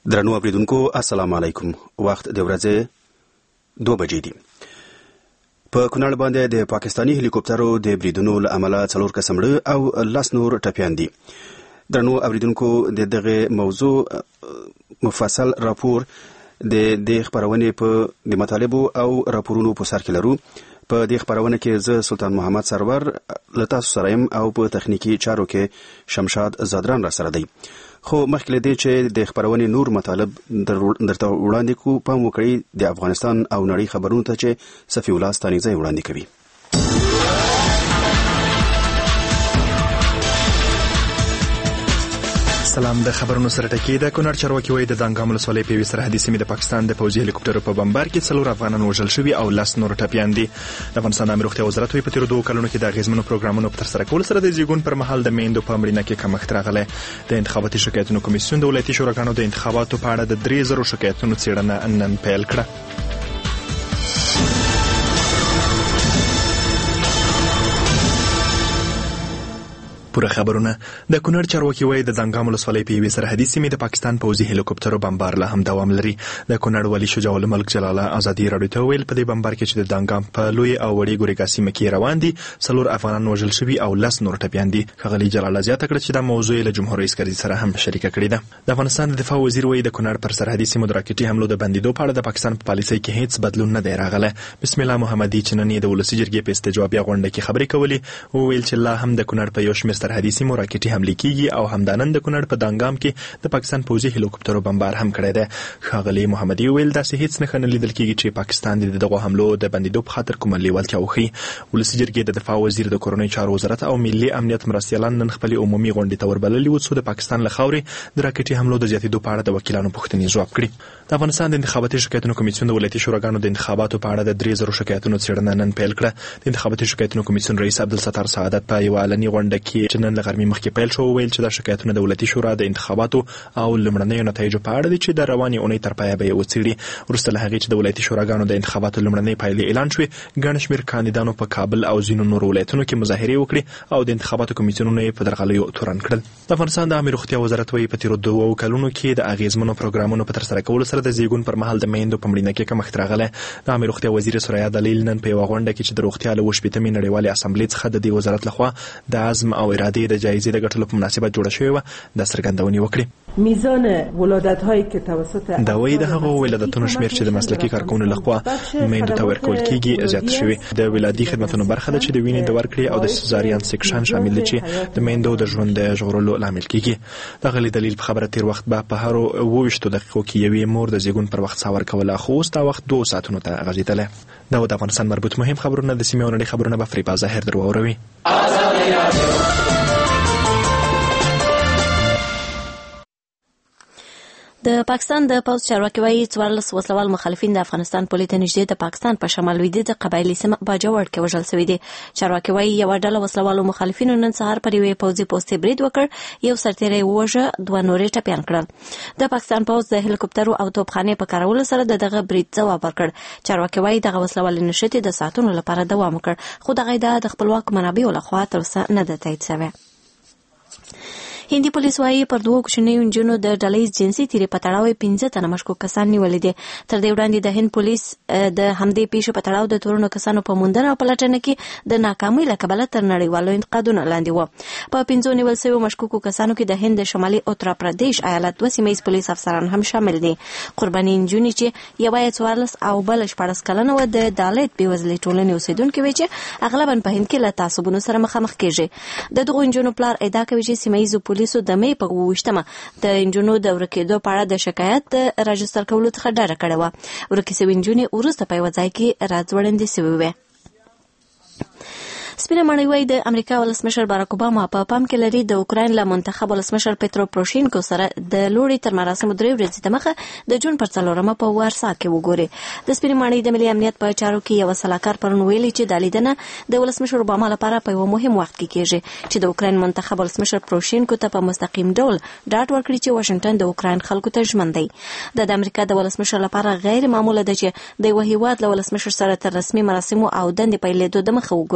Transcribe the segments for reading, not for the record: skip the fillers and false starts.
درنو اوریدونکو السلام علیکم. وخت د ورځې 2 بجې دي. په کونړ باندې د پاکستاني هلیکوپټرو د بریدونو له امله 4 کس مړه او 10 نور ټپیان دي. درنو اوریدونکو د دغه موضوع مفصل راپور د خبرونه په د مطالبو او راپورونو په سر کې لرو. په دې خبرونه کې زه سلطان محمد سرور لتا سرایم او په تخنیکی چارو کې شمشاد زادران را سره دی. خو مخکې دې چې د خبرونه نور مطالب درته وړاندې کو پام وکړي د افغانستان او نړۍ خبرونو ته چې صفي الله ستانیزه وړاندې کوي. سلام. د خبرونو سره ټکی د کونړ چارواکي وایي د دانګام ولسوالۍ په وی سرحدي سیمې د پاکستان د پوځي هلیکوپټرو په بمبار کې 4 افغانان وژل شوي او 10 نور ټپیان دي. د افغانستان د امنیت روغتیا وزارت په تیر 2 کلونو کې د غیزمنو پروګرامونو په تر سره کولو سره د زیږون پر مهال د میندو په مړینه کې کمښت راغلی. د انتخاباتي شکایتونو کمیسیون د ولایتي شوراګانو د انتخاباتو په اړه د 3000 شکایتونو څېړنه نن پیل کړه. پوره خبرونه. د کونړ چارواکي وایي د دانګام ولسوالۍ په یوې سرحدي سیمې د پاکستان پوځي هلیکوپټرو بمبار لا هم دوام لري. د کونړ والي شجاع الملک جلاله ازادي راډیو ته ویل په دې بمبار کې چې د دانګام په لوی او وړي ګورګا سیمه کې روان دي 4 افغانان وژل شوي او 10 نور ټپیان دي. ښاغلي جلاله زیاته کړه چې دا موضوع له جمهور رئیس کرزي سره هم شریکه کړې ده. د افغانستان د دفاع وزیر وایي د کونړ پر سرحدي سیمو د راکټي حملو د بندیدو په اړه د پاکستان په پالیسۍ کې هیڅ بدلون نه دی راغلی. بسم الله محمدي چې نن د ولسي جرګې په استجوابي غونډه کې خبرې کولې او ویل چې لا هم د کونړ په یو شمېر سرحدي سیمو راکټي حمله کیږي او همدانن د کونړ په دانګام کې د پاکستان پوځي هلیکوپټرو بمبار هم کړی دی. ښاغلي محمدي ویل داسې هیڅ نښه نه لیدل کیږي چې پاکستان د دغو حملو د بندیدو په خاطر کومه لیوالتیا وښیي. ولسي جرګې د دفاع وزیر د کورنۍ چارو وزارت او ملي امنیت مرستیالان نن خپل عمومي غونډې ته وربللي وو څو د پاکستان له خاورې د راکټي حملو د زیاتېدو په اړه د وکیلانو پوښتنې ځواب کړي. د افغانستان د انتخاباتي شکایتونو کمیسیون د ولایتي شوراګانو د انتخاباتو په اړه د 3000 شکایتونو څېړنه نن پیل کړه. د انتخاباتي شکایتونو کمیسیون رئیس عبدالستار سعادت په یوه اعلاني غونډه کې چې نن له غرمې مخکې پیل شو ویل چې دا شکایتونه د ولایتي شورا د انتخاباتو او لومړنیو نتایجو په اړه دي چې د روانې اونۍ تر پایه به یې وڅېړي. وروسته له هغې چې د ولایتي شوراګانو د انتخاباتو لومړنۍ پایلې اعلان شوې ګڼ شمېر کاندیدانو په کابل او ځینو نورو ولایتونو کې مظاهرې وکړې او د انتخاباتو کمیسیونونه یې په درغلیو تورن کړل. د افغانستان د عامه روغتیا وزارت وایي په تېرو 2 کلونو کې د اغېزمنو پروګرامونو په ترسره کولو سره د زیږون پر مهال د میندو په مړینه کې کمښت راغلی. د عامه روغتیا وزیر سریا دلیل نن په یوه غونډه کې چې د روغتیا له 80مې نړیوالې اسامبلې څخه د دې وزارت لخوا د عزم او ارادې د جایزې د ګټلو په مناسبت جوړه شوې وه د څرګندونې وکړې. میزان ولادت‌هایی که توسط دا وایي د هغو ولادتونو شمېر چې د مسلکي کارکوونکو لخوا میندو ته ورکول کیږي زیات شوی. د ولادي خدماتو برخه ده چې د وینې د ورکړې او د سزارین سیکشن شامل دي چې د میندو د ژوند د ژغورلو لامل کیږي. دغه دلیل په خبره تیر وخت به په هر 22 دقیقو کې یوې مور د زیږون پر وخت څاور کوله خو اوس دا وخت 2 ساعتونو ته غځېدلی. دا د افغانستان مربوط مهم خبرونه د سیمې او نړۍ خبرونه به فریبا ظاهر در واوروي. د پاکستان د پوځ چارواکي وایي 14 وسلوال مخالفین د افغانستان پولې ته نږدې د پاکستان په شمال لویدیځ قبایلي سیمه باجوړ کې وژل شوي دي. چارواکي وایي یوه ډله وسلوالو مخالفینو نن سهار پر یوې پوځي پوستې برید وکړ، یو سرتیری ووژه، 2 نورې ټپیان کړل. د پاکستان پوځ د هلیکوپټرو او توپخانې په کارولو سره دغه برید ځواب ورکړ. چارواکي وایي دغه وسلوالې نښتې د ساعتونو لپاره دوام وکړ، خو دغه ادعا د خپلواکو منابعو لخوا تر اوسه نه ده تایید شوې. هندي پولیس وایي پر 2 کوچنیو نجونو د ډلهییز جنسي تیرې په تړاو 15 تنه مشکوک کسان نیولي دي. تر دې وړاندې د هند پولیس د همدې پیښې په تړاو د تورنو کسانو په موندنه او پلټنه کې د ناکامۍ له کبله تر نړیوالو انتقادونو لاندې وو. په 15 نیول شویو مشکوکو کسانو کې د هند د شمالي اتر پردیش ایالت 2 سیمه پولیس افسران هم شامل دي. قرباني نجونې چې یوه 14 او بل 14 کلنه و د دالت بېوزلۍ ټولنې اوسیدونکې وې چې اغلبا په هند کې له تعصبونو سره مخامخ کېږي. د دغو نجونو پلار ادعا کوي چې سیمه ییزو پولیسو د مې په 28مه د نجونو د ورکېدو په اړه د شکایت راجستر کولو څخه ډډه کړې وه. ورکې شوې نجونې وروسته په یوه ځای کې راځوړندې شوې وې. سپینه ماڼۍ وایي د امریکا ولسمشر باراک اوباما په پام کې لري د اوکراین له منتخب ولسمشر پیترو پروشینکو سره د لوړې تر مراسمو 3 ورځې دمخه د جون پر 4 په وارسا کې وګوري. د سپینه ماڼۍ د ملي امنیت په چارو کې یو سلاکار پرون ویلي چې د لیدنه د ولسمشر اوباما لپاره په یو مهم وخت کې کېږي چې د اوکراین منتخب ولسمشر پروشینکو ته په مستقیم ډول ډاډ ورکړي چې واشنگټن د اوکراین خلکو ته ژمن دی. د امریکا د ولسمشر لپاره غیر معموله ده چې د یو هیواد له ولسمشر سره تر رسمي مراسمو او دندې پیلېدو دمخه وګوري.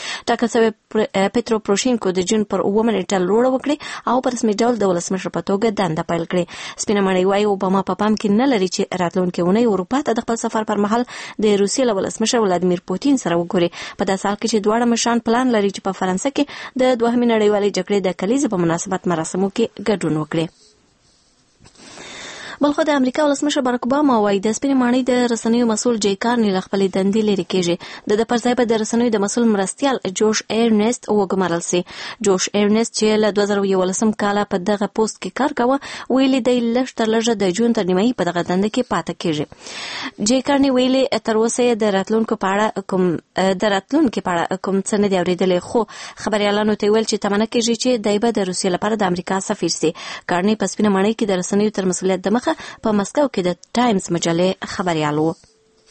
ټاکل شوی پترو پروشینکو د جون پر 9 نیټه لوړه وکړي او په رسمي ډول د ولسمشر په توګه دنده پیل کړې. سپینه مړی وايي اوباما په پام کې نه لري چې راتلونکي اونۍ اروپا ته د خپل سفر پر مهال د روسیې له ولسمشر ولادیمیر پوتین سره وګوري. په داسې حال کې چې دواړه مشران پلان لري چې په فرانسه کې د دوهمې نړیوالې جګړې د کلیزې په مناسبت مراسمو کې ګډون وکړي. بلخو د امریکا ولسمشر باراک اوباما وايي د سپینې ماڼۍ د رسنیو مسؤل جی کارني له خپلې دندې لرې کېږي. د پر ځای به د رسنیو د مسؤل مرستیال جوش ایرنست وګمارل سي. جوش ایرنست چې له 2011 کال په دغه پوسټ کې کار کاوه ویلي دی لږ تر لږه د جون تر نیمایي په دغه دنده کې پاتې کېږي. جی کارني ویلي تر اوسه د راتلونکو په اړه کوم څه نه دی اورېدلی، خو خبريالانو ته ویل چې تمنه کېږي چې دی به د روسیې لپاره د امریکا سفیر سي. کارني په سپینه ماڼۍ کې د رسنیو تر مسؤلیت د مخه په مسکو کې د ټایمز مجلې خبريال وو.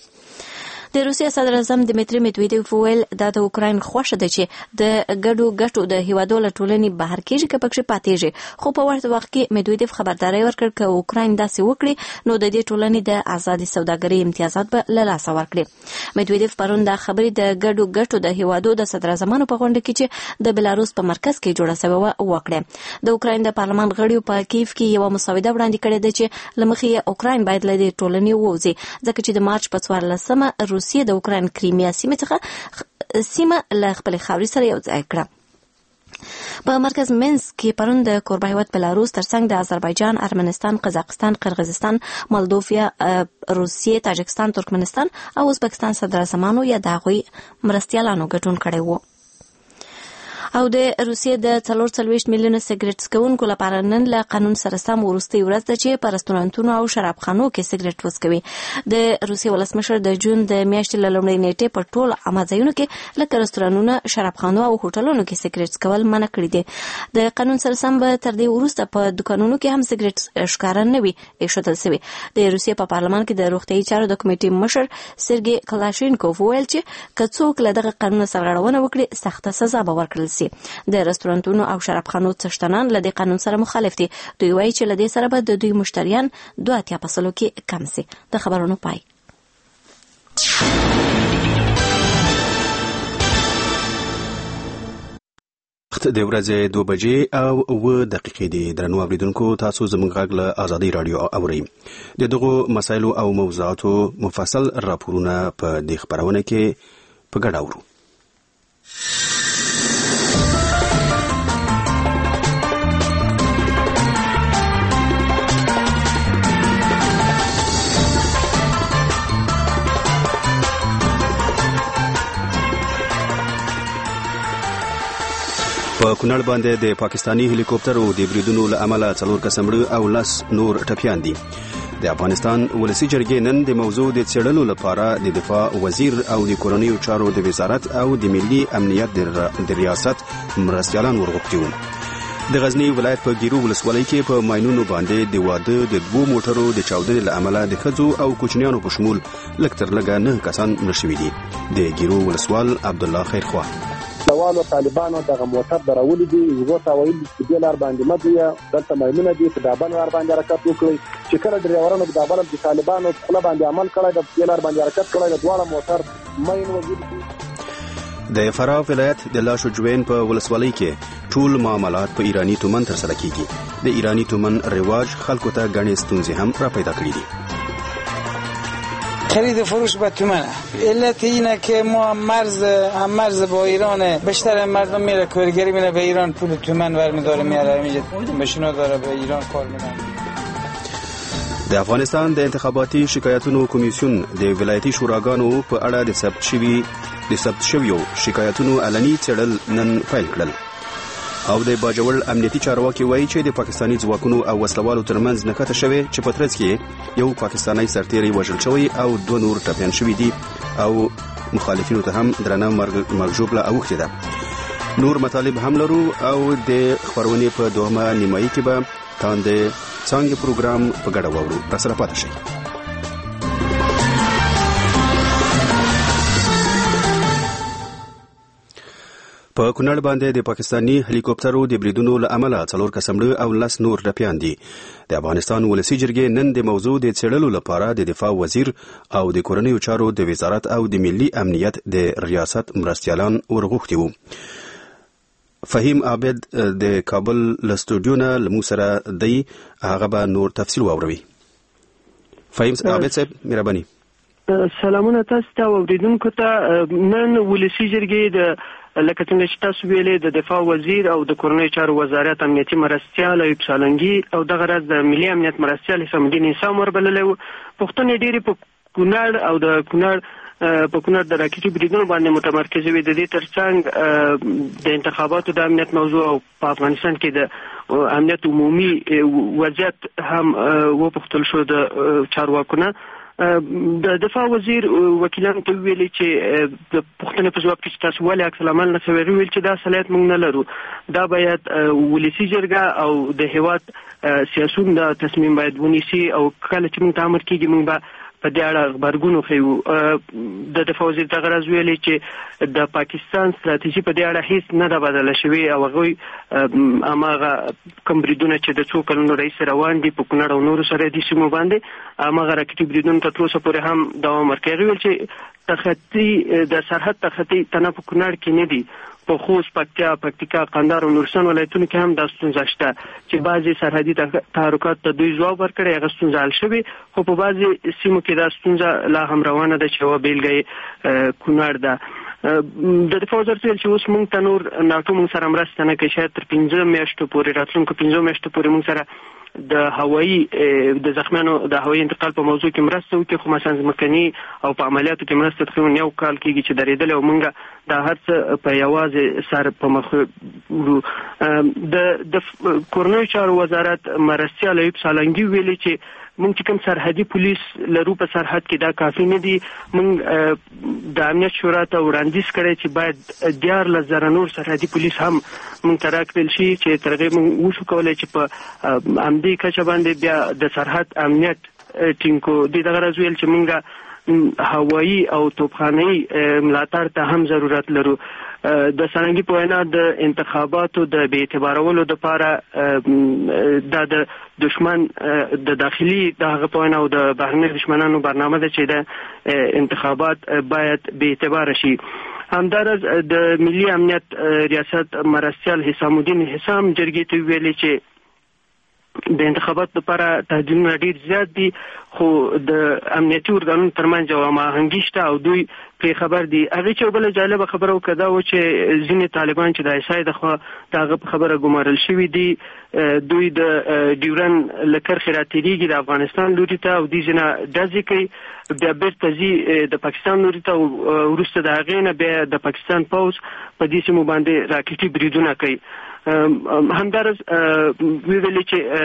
د روسیې صدر اعظم دمیتری میدویدوف ویل دا د اوکراین خوښه ده چې د ګډو ګټو د هیوادو له ټولنې بهر کېږي که پکې پاتېږي، خو په ورته وخت کې میدویدوف خبرداری ورکړ که اوکراین داسې وکړي نو د دې ټولنې د آزادې سوداګرۍ امتیازات به له لاسه ورکړي. میدویدوف پرون دا خبرې د ګډو ګټو د هیوادو د صدر اعظمانو په غونډه کې چې د بلاروس په مرکز کې جوړه شوې وکړه. د اوکراین د پارلمان غړیو په کیف کې یو مسوده وړاندې کړې ده چې لمخې اوکراین باید له دې ټولنې ووځي، ځکه چې د مارچ په 14 روسیې د اوکراین کریمیا سیمه له خپل خاورې سره یو ځای کړه. په مرکز منسک کې پرون د کوربه هیواد بلاروس ترڅنګ د آذربایجان، ارمنستان، قزاقستان، قرغیزستان، مولدووا، روسیې، تاجکستان، ترکمنستان او ازبکستان صدر اعظمانو یا د هغوی مرستیالانو ګډون کړی وو. او د روسیې د 440 میلیونه سیګریټ څکونکو لپاره نن له قانون سره سم وروستۍ ورځ ده چې په رستورانتونو او شرابخانو کې سیګریټ وڅکوي. د روسیې ولسمشر د جون د میاشتې له لومړۍ نیټې په ټولو عامه ځایونو کې لکه رستورانونه، شرابخانو او هوټلونو کې سیګریټ څکول منع کړي دي. د قانون سره سم به تر دې وروسته په دکانونو کې هم سیګریټ ښکاره نه وي ایښودل شوي. د روسیې په پارلمان کې د روغتیايي چارو د کمیټې مشر سرګي کلاشینکوف وویل چې که څوک له دغه قانون سرغړونه وکړي سخته سزا به ورکړل شي. د رستورانتونو او شرابخانو څښتنان له دې قانون سره مخالف دي. دوی وایي چې له دې سره به د دوی مشتریان 2.8% کې کم شي. د خبرونو پای. وخت د ورځې 2 بجې او 9 دقیقې دي. درنو اوریدونکو، تاسو زموږ غږ له آزادۍ رادیو اورئ. د دغو مسایلو او موضوعاتو مفصل راپورونه په دې خبرونه کې په ګډه اورو. په کونړ باندې د پاکستانی هلیکوپټرو د بریدونو له امله 4 کس مړه او 10 نور ټپیان دي. د افغانستان ولسی جرګې نن د موضوع د څېړلو لپاره د دفاع وزیر او د کورنیو چارو د وزارت او د ملي امنیت د ریاست مرستیالان ورغوښتي وو. د غزنی ولایت په ګیرو ولسوالۍ کې په ماینونو باندې د واده د 2 موټرو د چاودنې له امله د ښځو او کوچنیانو په شمول لږ تر لږه 9 کسان مړه شوي دي. د ګیرو ولسوال عبدالله خیرخوا سوالو طالبانو دغه موټر دراولي دي، یو څه وایي چې د لار باندې مده دلته مېمونه دي په دابن لار باندې حرکت وکړي چې کله ډرایورانو په دابن د طالبانو په باندې عمل کړی د لار باندې حرکت کړی د دواړه موټر مین وګړي. د فراه ولایت د لاشوجوین په ولسوالۍ کې ټول معاملات په ایرانی تومن تر سره کیږي. د ایرانی تومن رواج خلکو ته غني ستونزې هم را پیدا کړې دي. خرید و فروش با تومنه. علت اینه که ما مرز با ایران بیشتر مردم میره کارگری میره به ایران پول تومن برمیداره میاره اینجا ماشینا داره به ایران کار میکنه. د افغانستان د انتخاباتي شکایتونو کمیسیون د ولایتي شوراګانو په اړه د ثبت شویو شکایتونو علني څېړل نن پیل کړل. او د باجوړ امنیتي چارواکي وایي چې د پاکستاني ځواکونو او وسلوالو ترمنځ نښته شوې چې په ترڅ کې یو پاکستاني سرتیری وژل شوی او 2 نور ټپیان شوي دي او مخالفینو ته هم درنه مرګ ژوبله اوښتې ده. نور مطالب هم لرو او د خبرونې په دوهمه نیمایي کې به تاندې څنګه پروګرام په ګډه وورو. راسره پاتې شئ. په کونړ باندې د پاکستاني هلیکوپټرو د بریدونو له امله 4 کس مړه او 10 نور ټپیان دي. د افغانستان ولسی جرګې نن د موضوع د څېړلو لپاره د دفاع وزیر او د کورنیو چارو د وزارت او د ملي امنیت د ریاست مرستیالان ورغوښتي وو. فهیم عابد د کابل له سټوډیو نه له موږ سره دی، هغه به نور تفصیل واوروي. فهیم عابد صاحب مهرباني. سلامونه تاسو ته اوریدونکو ته. نن ولسی جرګې د لکه څنګه چې تاسو ویلې د دفاع وزیر او د کورنیو چارو وزارت امنیتي مرستیال ایوب سالنګي او دغه راز د ملي امنیت مرستیال حسام الدین انسان وربللی وو. پوښتنې ډېرې په کونړ او د کونړ د راکټي بریدونو باندې متمرکز وي. د دې ترڅنګ د انتخاباتو د امنیت موضوع او په افغانستان کې د امنیت عمومي وضعیت هم وپوښتل شو د چارواکو نه. د دفاع وزیر وکیلانو ته ویلي چې د پوښتنې په جواب کې چې تاسو ولې عکس العمل نه کوئ، ویل چې دا صلاحیت موږ نه لرو، دا باید ولسي جرګه او د هیواد سیاسون دا تصمیم باید ونیسي او کله چې موږ ته امر کېږي موږ به په دې اړه غبرګون وښیو. د دفاع وزیر دغه راز ویلي چې د پاکستان ستراتیژي په دې اړه هیڅ نه ده بدله شوې او هغوی هماغه کوم بریدونه چې د څو کلونو راهیسې روان دي په کونړ او نورو سرحدي سیمو باندې هماغه راکټي بریدونو ته تر اوسه پورې هم دوام ورکوي. هغوی ویل چې د سرحد تخطي تنه په کونړ کې نه دي، په خوست، پکتیکا، قندهار او نورستان ولایتونو کې هم دا ستونزه شته چې بعضې سرحدي تحرکات ته دوی ځواب ورکړی، هغه ستونزه حل شوې، خو په بعضې سیمو کې دا ستونزه لا هم روانه ده چې یوه بیلګه یې کونړ ده. د دفاع وزارت ویل چې اوس موږ ته نور ناټو موږ سره مرسته نه کوي، شاید تر 5 میاشتو پورې راتلونکو 5 میاشتو پورې موږ سره د هوایي د زخمیانو د هوایي انتقال په موضوع کې مرسته وکړي، خو مثلا ځمکني او په عملیاتو کې مرسته تقریبا 1 کال کېږي چې درېدلی او موږ دا هر څه په یوازې سر په مخ وړو. د کورنیو چارو وزارت مرستیال ایوب سالنګي ویلي چې موږ چې کوم سرحدي پولیس لرو په سرحد کې دا کافي نه دي. موږ د امنیت شورا ته وړاندیز کړی چې باید 14,000 نور سرحدي پولیس هم موږ ته راکړل شي چې تر هغې موږ وشو کولی چې په همدې کچه باندې بیا د سرحد امنیت ټینګ کړو. دې دغه راز ویل چې موږ هوایي او توپخانه‌یي ملاتړ ته هم ضرورت لرو. د سالنګي په وینا د انتخاباتو د بې اعتبارولو دپاره دا د دشمن د داخلي د هغه په وینا او د بهرني دشمنانو برنامه ده چې د انتخابات باید بې اعتباره شي. همدارز د ملي امنیت ریاست مرستیال حسام الدین حسام جرګې ته ویلي چې د انتخاباتو لپاره تهدیدونه ډېر زیات دي، خو د امنیتي ارګانونو ترمنځ یوه هماهنګي شته او دوی پرې خبر دي. هغې چې یو بله جالبه خبره وکړه دا و چې ځینې طالبان چې د عیسی د خوا د هغه په خبره ګمارل شوي دي، دوی د ډیورن له کرښې راتېرېږي د افغانستان لوري ته او دې ځینه ډزې کوي، بیا بیرته ځي د پاکستان لوري ته او وروسته د هغې نه بیا د پاکستان پوځ په دې سیمو باندې راکټي بریدونه کوي. همدارز ویلي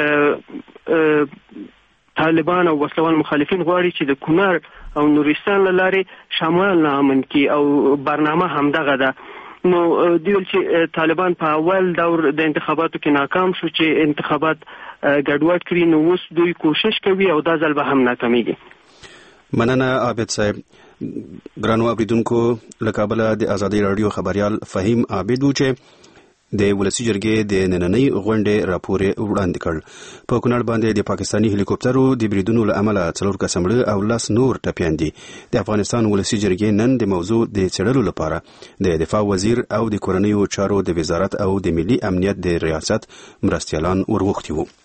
چې طالبان او وسلوال مخالفین غواړي چې د کونړ او نورستان له لارې شمال نه امن کړي او برنامه همدغه ده. نو دوی ویل چې طالبان په اول دور د انتخاباتو کې ناکام شو چې انتخابات ګډوډ کړي، نو اوس دوی کوشش کوي او دا ځل به هم ناکامیږي. مننه عابد صاحب. ګرانو اوریدونکو، له کابله د ازادي راډیو خبريال فهیم عابد و چې د ولسی جرګې د نننۍ غونډې راپور وړاندې کړ. په کونړ باندې د پاکستاني هلیکوپټرو د بریدونو له امله 4 کس مړه او 10 نور ټپیان دي. د افغانستان ولسی جرګې نن د موضوع د څېړلو لپاره د دفاع وزیر او د کورنیو چارو د وزارت او د ملي امنیت د ریاست مرستیالان ورغوښتي وو.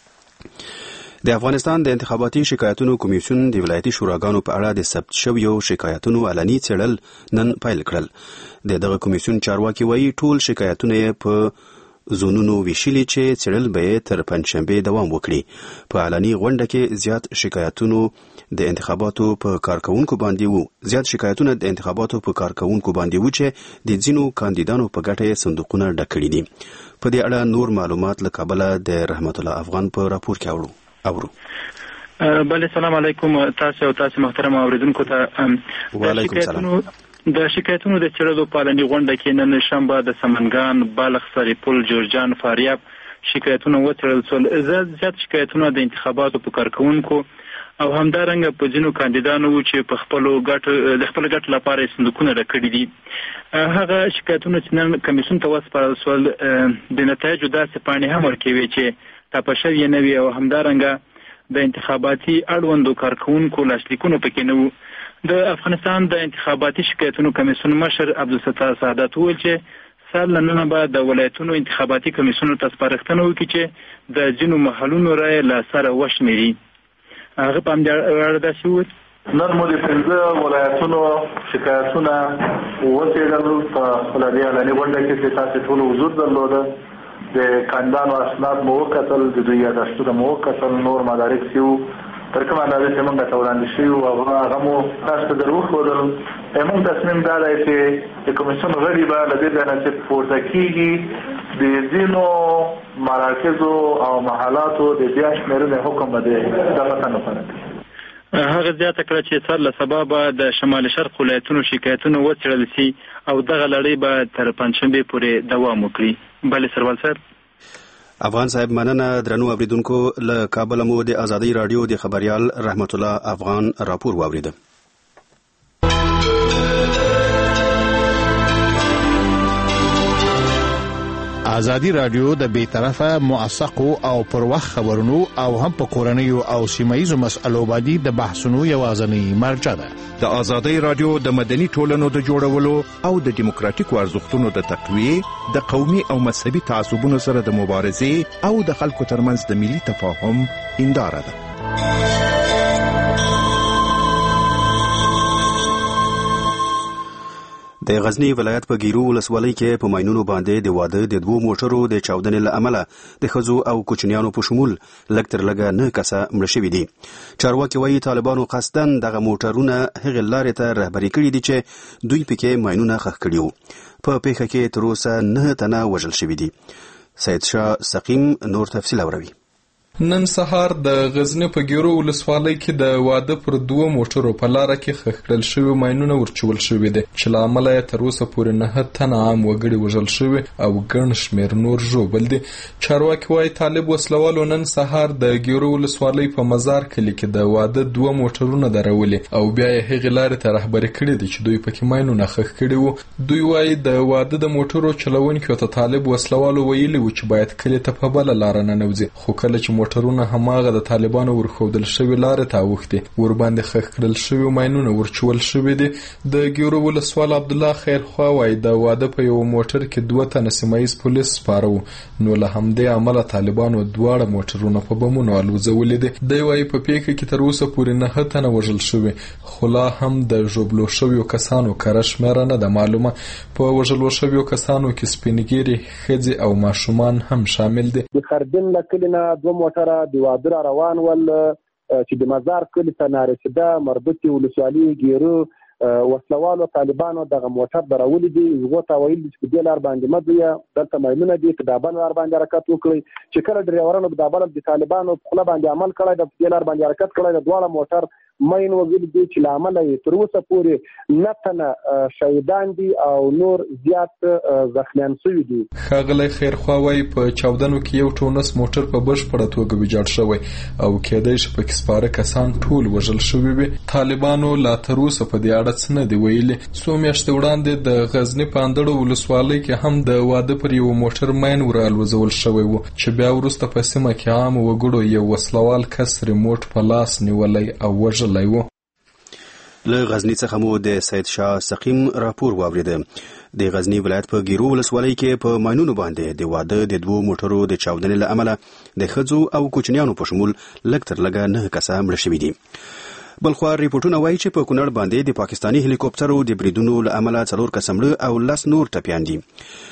د افغانستان د انتخاباتي شکایتونو کمیسیون د ولایتي شوراګانو په اړه د ثبت شویو شکایتونو علني څېړل نن پیل کړل. دغه کمیسیون چارواکي وایي ټول شکایتونه په زونونو ویشلي چې څېړل به تر پنځشنبې دوام وکړي. په علني غونډه کې زیات شکایتونه د انتخاباتو په کارکونکو باندې وو چې د ځینو کاندیدانو په ګټه صندوقونه ډک کړي دي. په دې اړه نور معلومات له کابل د رحمت الله افغان په راپور کې اورو. بله سلام علیکم تاسو او تاسو محترم اوریدونکو ته. وعلیکم سلام. د شکایتونو د څېړلو په علني غونډه کې نن شنبه د سمنګان، بلخ، سرپل، جوزجان، فاریاب شکایتونه وڅېړل شول. زیات شکایتونه د انتخاباتو په کارکونکو او همدارنګه په ځینو کاندیدانو چې په خپل ګټ لپاره صندوقونه راکړي دي. هغه شکایتونه چې نن کمیسیون ته وسپارل شول د نتایجو داسې پاڼې هم ورکوي چې ټاپه شوي نه وي او همدارنګه د انتخاباتي اړوندو کارکوونکو لاسلیکونه پکې نه وو. د افغانستان د انتخاباتي شکایتونو کمیسیون مشر عبدالستار سعادت وویل چې سال نن به د ولایتونو انتخاباتي کمیسیونو ته سپارښتنه وکړي چې د ځینو محلونو رایې له سره وشمېري. هغه په همدې اړه داسې وویل. نن مو د 15 ولایتونو شکایتونه وڅېړل په خپله دې اعلاني غونډه کې چې تاسې ټولو حضور درلوده. د کاندیدانو اسناد مو وکتل، د دوی یادښتونه مو وکتل، نور مدارک چې وو تر کومه اندازه چې موږ ته وړاندې شوي وو هغه مو تاسو ته در وښودل. موږ تصمیم دا دی چې د کمیسیون غړي به له دې ځای نه چې پورته کېږي د ځینو مراکزو او محلاتو د بیا شمېرنې حکم به د دغه څه لپاره کوي. هغه زیاته کړه چې سر له سبا به د شمال شرق ولایتونو شکایتونه وڅېړل شي او دغه لړۍ به تر پنجشنبې پورې دوام وکړي. بلې سروال صاحب. افغان صاحب مننه. درنو اوریدونکو، له کابل مو د ازادي رادیو د خبريال رحمت الله افغان راپور واوریده. ازادي رادیو د بیطرفه موثقو او پر وخت خبرونو او هم په کورنیو او سیمایي مسألو باندې د بحثونو یوازینی مرجع ده. د ازادي رادیو د مدني ټولنو د جوړولو او د دیموکراتیکو ارزښتونو د تقویه، د قومي او مذهبي تعصبونو سره د مبارزې او د خلکو ترمنځ د ملي تفاهم هنداره ده. د غزنی ولایت په ګیرو ولسوالۍ کې په ماینونو باندې د واده د 2 موټرو د چاودنې له امله د ښځو او کوچنیانو په شمول لږ تر لږه 9 کسه مړه شوي دي. چارواکي وایي طالبانو قصداً دغه موټرونه هغې لارې ته رهبري کړي دي چې دوی پکې ماینونه ښخ کړي وو. په پیښه کې تر اوسه 9 تنه وژل شوي دي. سید شاه سقیم نور تفصیل اوروي. نن سهار د غزنی په ګیرو ولسوالۍ کې د واده پر 2 موټرو په لاره کې ښخ کړل شوي ماینونه ورچول شوي دي چې له امله یې تر اوسه پورې 9 تنه عام وګړي وژل شوي او ګڼ شمېر نور ژوبل دي. چارواکي وایي طالب وسلوالو نن سهار د ګیرو ولسوالۍ په مزار کلي کې د واده 2 موټرونه درولي او بیا یې هغې لارې ته رهبري کړي دي چې دوی پکې ماینونه ښخ کړي وو. دوی وایي د واده د موټرو چلوونکو ته طالب وسلوالو ویلي وو چې باید کلي ته په بله لاره ننوځي، خو کله چې موټرونه هماغه د طالبانو ورخودل شوی لارې ته اوښتي ورباندې ښخ کړل شوي ماینونه ورچول شوي دي. د ګیرو ولسوال عبدالله خیرخوا وایي د واده په یو موټر کې 2 تنه سیمایي پولیس سپاره وو، نو له همدې امله طالبانو 2 موټرونه په بمونو الوزولي دي. دی وایي په پیښه کې تر اوسه پورې 9 تنه وژل شوي، خو لا هم د ژوبلو شویو کسانو کره شمېره نه ده معلومه. په وژلو شویو کسانو کې سپینګیري ښځې او ماشومان هم شامل دي. د خردن له کلي نه 2 موټره د واده را روان ول چې د مزار کلي ته نارسیده مربوطې ولسوالۍ ګیرو وسلوالو طالبانو دغه موټر درولي دي. هغو ته ویل چې په دې لار باندې مه ځئ، دلته ماینونه دي، په دا بل لار باندې حرکت وکړئ. چې کله ډریورانو په دا بل د طالبانو په خوله باندې عمل کړی د په دې لار باندې حرکت کړی د 2 موټر ماین وګړي دي چې له امله یې تر اوسه پورې 9 تنه شهیدان دي او نور زیات زخمیان شوي دي. ښاغلی خیرخوا وایي په چاودنو کې یو ټونس موټر په بشپړه توګه ویجاړ شوی او کېدای شي پکې سپاره کسان ټول وژل شوي وي. طالبانو لا تر اوسه په دې اړه څه نه دي ویلي. څو میاشتې وړاندې د غزني په اندړو ولسوالۍ کې هم د واده پر یو موټر ماین ور الوزول شوی وو چې بیا وروسته په سیمه کې عام وګړو یو وسلوال کس ریموټ په لاس نیولی او وژلی وو. له غزنی څخه مو د سید شاه سقیم راپور واوریده. د غزنی ولایت په ګیرو ولسوالۍ کې په ماینونو باندې د واده د 2 موټرو د چاودنې له امله د ښځو او کوچنیانو په شمول لږ تر لږه 9 کسه مړه شوي دي. بلخوا ریپورټونه وایي چې په کونړ باندې د پاکستاني هلیکوپټرو د بریدونو له امله 4 کسه مړه او 10 نور ټپیان دي.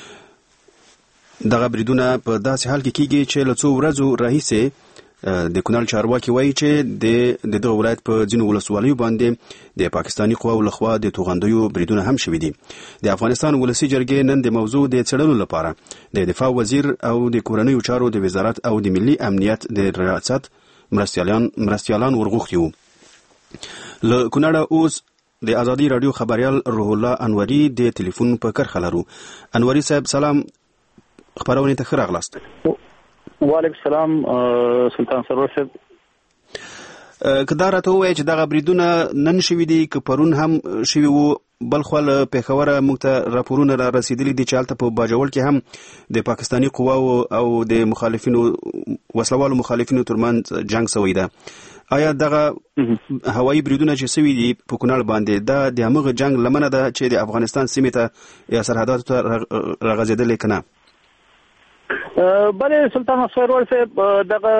دغه بریدونه په داسې حال کې کیږي چې له 2 ورځو راهیسې د کونړ چارواکي وایي چې د دغه ولایت په ځینو ولسوالیو باندې د پاکستاني قواو لخوا د توغندیو بریدونه هم شوي دي. د افغانستان ولسي جرګې نن د موضوع د څېړلو لپاره د دفاع وزیر او د کورنیو چارو د وزارت او د ملي امنیت د ریاست مرستیالان ورغوښتي وو. له کونړه اوس د ازادي رادیو خبريال روح الله انوري د ټلیفون په کرخه لرو. انوري صاحب سلام، خبرونه ته ښه راغلاست. وعلیکم السلام سلطان سرور صاحب. کدا راته وایي چې دغه بریدونه نن شوي دي که پرون هم شوي وو بل خو له پېښوره موږ ته راپورونه را رسېدلي دي چې هلته په باجوړ کې هم د پاکستاني قواو او د مخالفینو وسلوالو مخالفینو ترمنځ جنگ سوی ده. آیا دغه هوایي بریدونه چې سوي دي په کونړ باندې دا د همغه جنگ لمنه ده چې د افغانستان سیمې ته یا سرحداتو ته راغځېدلې که نه؟ بله سلطان سرور صاحب دغه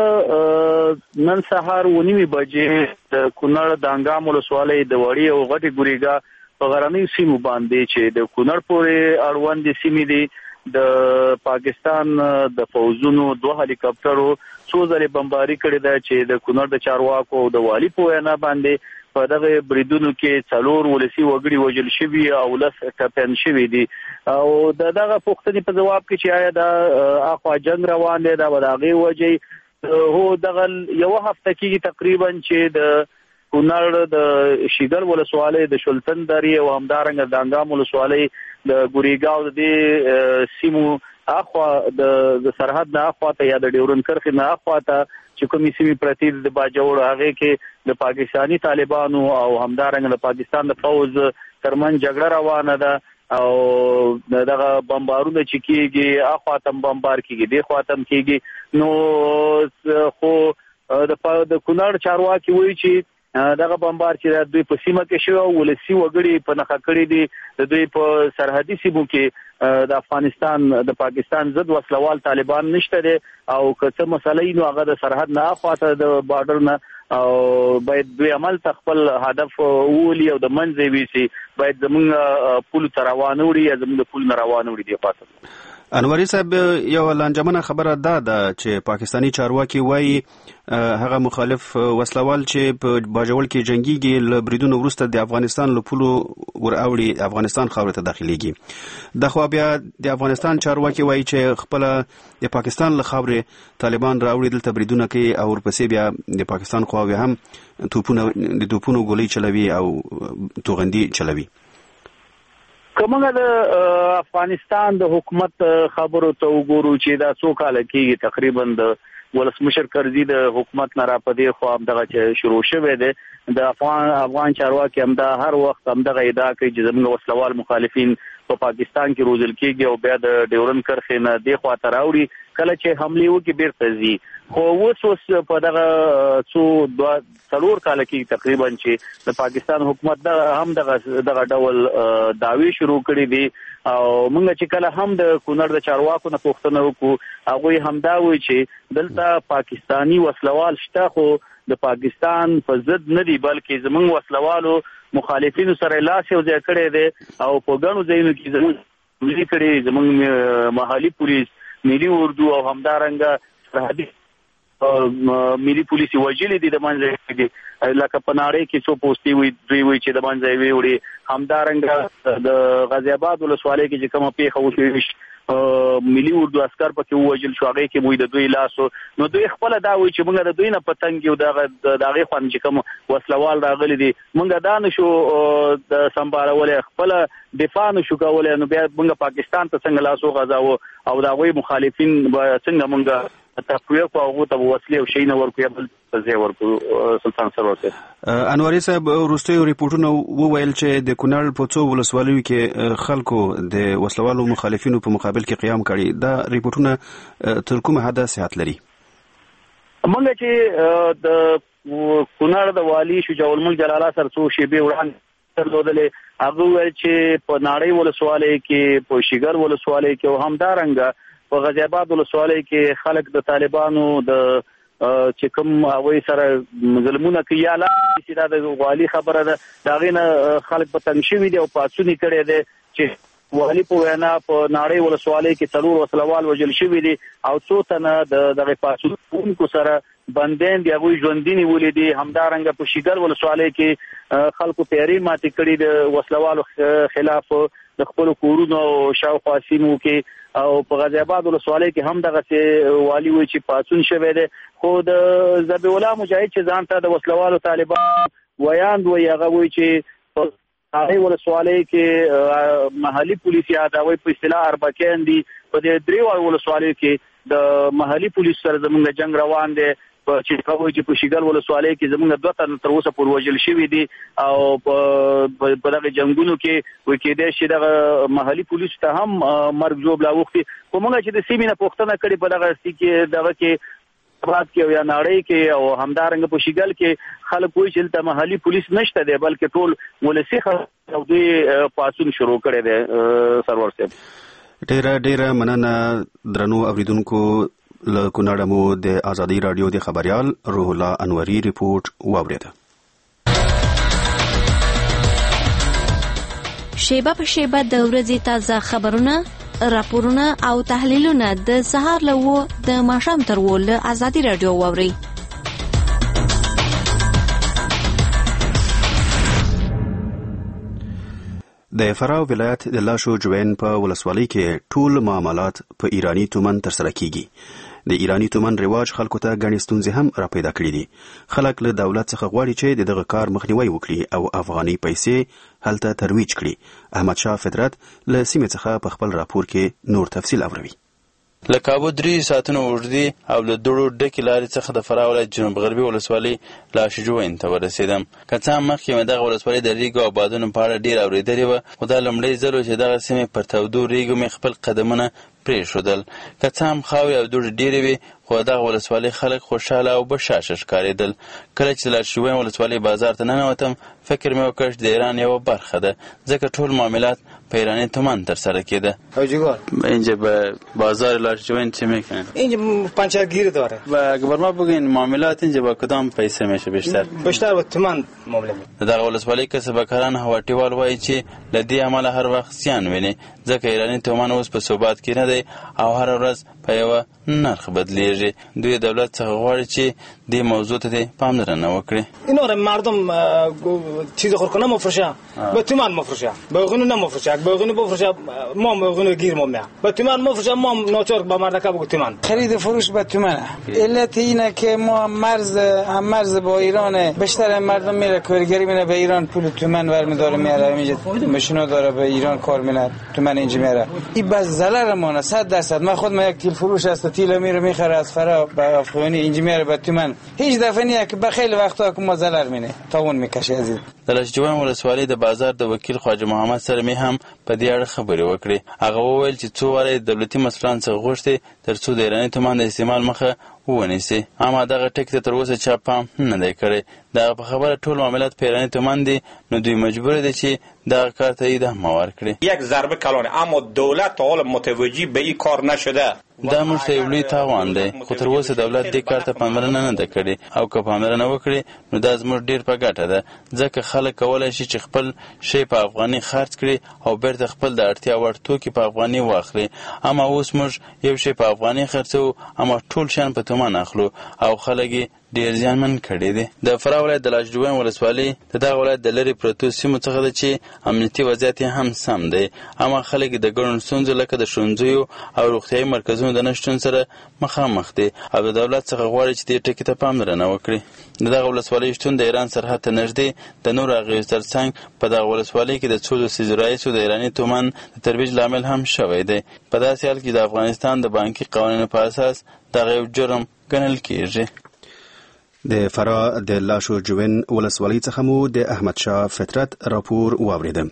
نن سهار 9 بجې د کونړ د انګام ولسوالۍ د وړي او غټي ګورېګا په غرنیو سیمو باندې چې د کونړ پورې اړوند سیمې دي د پاکستان د فوجونو 2 هلیکاپټرو څو ځله بمباري کړې ده چې د کونړ د چارواکو او د والي په وینا باندې په دغه بریدونو کې 4 ولسی وګړي وژل شوي او لس ټپيان شوي دي او دغه پوښتنې په جواب کې چې آیا د اخوا جنگ روان دی دا وداغي وجه هو دغه یو هفته کې تقریبا چې د کونړ د شیګل ولسوالۍ د شلتن درې او همدارنګ د انګام ولسوالۍ د ګورېګاو د سیمو اخوا د سرحد نه اخوا ته یا د ډیورن کرخې نه اخوا ته چې کومې سیمې پرتې د باجوړ هغه کې د پاکستانی طالبانو او همدارنګ د پاکستان د فوج ترمن جګړه روانه ده او دغه بمبارونه چې کیږي اخوا تم بمبار کیږي د خوا تم کیږي نو خو د کونړ چارواکي وایي چې دغه بمبار چې دوی په سیمه کې شو ولسی وګړي په نخښه کړی دي د دوی په سرحدي سیمو کې د افغانستان د پاکستان ضد وسلوال طالبان نشته دي او که څه مسلې نو هغه د سرحد نه اخواته د بارډر نه او باید دوی عمل خپل هدف ولي او د منځ ویسي باید زموږ پول تر روان وړي یا زموږ پول نه روان وړي دی پاتې. انوري صاحب یو لانجمنه خبره ده چې پاکستانی چارواکي وایي هغه مخالف وسلوال چې په باجوړ کې جنگيږي له بریدونو وروسته د افغانستان له پولو ورأوړي افغانستان خاورې ته داخليږي. د خو بیا د افغانستان چارواکي وایي چې خپل د پاکستان له خاورې طالبان راوړي دلته بریدونه کوي او ورپسې بیا د پاکستان خواوې هم توپونو ګولۍ چلوي او توغندي چلوي. کومه د افغانستان د حکومت خبرو ته وګورو چې دا څو کال کېږي تقریبا د ولسمشر کرزي د حکومت نه راپدې خو هم دغه چې شروع شوه دی د افغان چارواکي هم دا هر وخت هم دغه ادعا کوي چې زموږ وسلوال مخالفین په پاکستان کې روزل کېږي او بیا د ډیورن کرخې نه دی خوا ته راوړي کله چې حمله وکړي بیرته ځي خو اوس په دغه څو 4 کال کې تقریبا چې د پاکستان حکومت هم دغه ډول دعوی شروع کړي دي او موږ چې کله هم د کونړ د چارواکو نه پوښتنه وکړو هغه هم دا وایي چې دلته پاکستانی وسلوال شته خو د پاکستان په ضد نه دي بلکې زموږ وسلوالو مخالفینو سره لاس یو ځای کړی دی او په ګڼو ځایونو کې زموږ ملي کړي زموږ محلي پولیس ملي اردو او همدارنګه سرحدي ملي پولیس وجلي دي د منځ کې لکه پناړې کې څو پوسټي وي دوی وي چې د منځ وي همدارنګه د غازی آباد ولسوالۍ کې چې کومه پیښه وشوه ملي اردو عسكر پکې وجل شو هغه کې موږ د دوی لاسو نو دوی خپل دا وایي چې موږ د دوی نه پتنګ یو دغه خوان چې کوم وسلوال راغلي دي موږ دا نشو د سمبالولې خپل دفاع نشو کولای نو بیا موږ پاکستان ته څنګه لاسو غځاو او دا غوي مخالفین څنګه موږ تقویه کو هغه ته وسلې او شي نه ورکوي بل ځای ورکو سلطان سروته. انوري صاحب وروستي ریپورتونه وویل چې د کونړ په څو ولسوالیو کې خلکو د وسلوالو مخالفینو په مقابل کې قیام کړي دا ریپورتونه تر کومه حد صحت لري؟ موږ چې د کونړ د والی شجاع الملک جلاله سره څو شیبې وړاندې درلودلې هغه ویل چې په ناړۍ ولسوالۍ کې په شیګل ولسوالۍ کې او همدارنګه په غازی آباد ولسوالۍ کې خلک د طالبانو د چې کوم هغوی سره ظلمونه کوي یا لا چې دا د والی خبره ده دا غینه خلک په تنګ شوي دي او پاڅونی کړي دي چې والی په وینا په ناړۍ ولسوالۍ کې 4 وسلوال وژل شوي دي او څو تنه دغه پاڅونکو سره بندین دی هغوی ژوندینې ولیدي همدارنګه په شیګل ولسوالۍ کې خلکو پیرې ماتې کړي د وسلوالو خلاف د خپل کورونو شاوخوا سیمو کې او په غازی آباد ولسوالۍ کې هم دغه والی وی چې پاڅون شوی دی خو د ذبیح الله مجاهد چې ځان ته د وسلوالو طالبان ویاند وی هغه وی چې هغه ولسوالۍ کې محلي پولیس یادوي په اصطلاح اربکین دي په دې 3 ولسوالۍ کې د محلي پولیس سره زموږ جنگ روان دی چې کومه چې په شیګل ولسوالۍ کې زموږ 2 تن تر اوسه پورې وژل شوي دي او په دغه جنگونو کې وکیدې چې دغه محلي پولیس ته هم مرګ جوړ لا وختي کومه چې د سیمې نه پوښتنه کړې په دغه کې دغه کې بات کې یا ناړۍ کې او همدارنګ په شیګل کې خلک وایي چې د محلي پولیس نشته دی بلکې ټول ولسی خلک او دوی پاسون شروع کړي دي سرور صاحب ډیره مننه درنو اوریدونکو له کونړ مو د آزادۍ رادیو د خبريال روح الله انوري ریپورت واوریده. شیبه په شیبه د ورځې تازه خبرونه، راپورونه او تحلیلونه د سهار له د ماښام تر له آزادۍ رادیو واوري. د فراه ولایت د لاشو جوین په ولسوالۍ کې ټول معاملات په ایرانی تومن ترسره کیږي. د ایرانی تومن رواج خلکو ته ګڼې ستونزې هم راپیدا کړې دي. خلک له دولت څخه غواړي چې دغه کار مخنیوي وکړي او افغاني پیسې هلته ترویج کړي. احمد شاه فطرت له سیمې څخه په خپل راپور کې نور تفصیل اوروي. له کابو 3 ساعتونو اوږدې او له دوړو ډکې لارې څخه د فراه ولایت جنوب غربي ولسوالۍ لاشو جوین ته ورسېدم. که څه هم مخکې مې دغه ولسوالۍ د ریګو او بادونو په اړه ډېر اورېدلې وه، خو دا لومړی ځل و چې دغه سیمې پر تودو ریګو مې خپل قدمونه پرېښودل. که څه هم خاورې او دوړې ډېرې وې، خو دغه ولسوالۍ خلک خوشحاله او بشاشه ښکارېدل. کله چې د لاشو جوین ولسوالۍ بازار ته ننوتم، فکر مې وکړ چې د ایران یوه برخه ده، ځکه ټول معاملات په ایرانی تومان ترسره کیده. اینجا به بازار لاشو جوین چه میکنن؟ اینجا پنچرگیر داره. و اگه بر ما بگین معاملات اینجا با کدام پیسه میشه بیشتر؟ بیشتر با تومان معامله میشه. دغه ولسوالۍ کسبکاران هواټیوال وایي چې له دې عمله هر وخت زیان ویني، ځکه ایرانی تومان اوس په ثبات کې نه دی او هر ورځ په یوه نرخ بدلیږي. دوی دولت څخه غواړي چې دې موضوع ته پاملرنه وکړي. اینا رو مردم چیز خورکنه مفروشه، به تومان مفروشه، به غنو نمفروشه، به غنو بفروشه، ما غنو گیر ما میام، به تومان مفروشه، ما ناچار با مردکه بگو تومان. خرید فروش به تومانه. علت اینه که ما مرز با ایران، بیشتر مردم میره کارگری میره به ایران پول تومان برمیداره میاره میجه ماشینا داره به ایران کار میره تومان اینجا میره. این بس ضررمونه 100%. من خود یک تیل فروش است، تیل میره میخره از فرا به افغانی اینجا میاره به تومان. هیچ دفعه نیه که به خیلی وقتا که ما ضرر مینه تاون میکشه از این. د لاشو جوین ولسوالۍ د بازار د وکیل خواجه محمد سره مې هم په دې اړه خبرې وکړې. هغه وویل چې څو واره دولتي مسؤلان څخه غوښتي تر څو د ایراني تومان د استعمال مخه ونیسي، اما دغه ټکي ته تر اوسه چا پام نه دی کړی. دغه په خبره ټول معاملات په ایراني تومان دي، نو دوی مجبور دي چې دغه کار ته ادامه ورکړي. یک ضربه کلانه، اما دولت تا حال متوجه به این کار نشده. دا موږ ته یو لوی تاوان دی، خو تر اوسه دولت دې کار ته پاملرنه نه ده کړې، او که پاملرنه وکړي نو دا زموږ ډېر په ګټه ده، ځکه خلک کولی شي چې خپل شی په افغاني خرڅ کړي او بیرته خپل د اړتیا وړ توکي په افغاني واخلي. اما اوس موږ یو شی په افغاني خرڅوو، اما ټول شیان په تومان اخلو او خلک یې ډېر زیانمن کړي دي. د فراه ولایت د لاشو جوین ولسوالۍ د دغه ولایت د لرې پرتو سیمو څخه ده چې امنیتي وضعیت یې هم سم دی، اما خلک د ګڼو ستونزو لکه د ښوونځیو او روغتیایي مرکزونو د نشتون سره مخامخ دي او د دولت څخه غواړي چې دې ټکي ته پاملرنه وکړي. د دغه ولسوالۍ شتون د ایران سرحد ته نږدې د نورو اغېزو تر څنګ په دغه ولسوالۍ کې د څو لسیزو راهیسې د ایراني تومان د ترویج لامل هم شوی دی. په داسې حال کې د افغانستان د بانکي قوانینو په اساس دغه یو جرم ګڼل کیږي. د فراه د لاشو جوین ولسوالۍ څخه مو د احمد شاه فطرت راپور واوریده.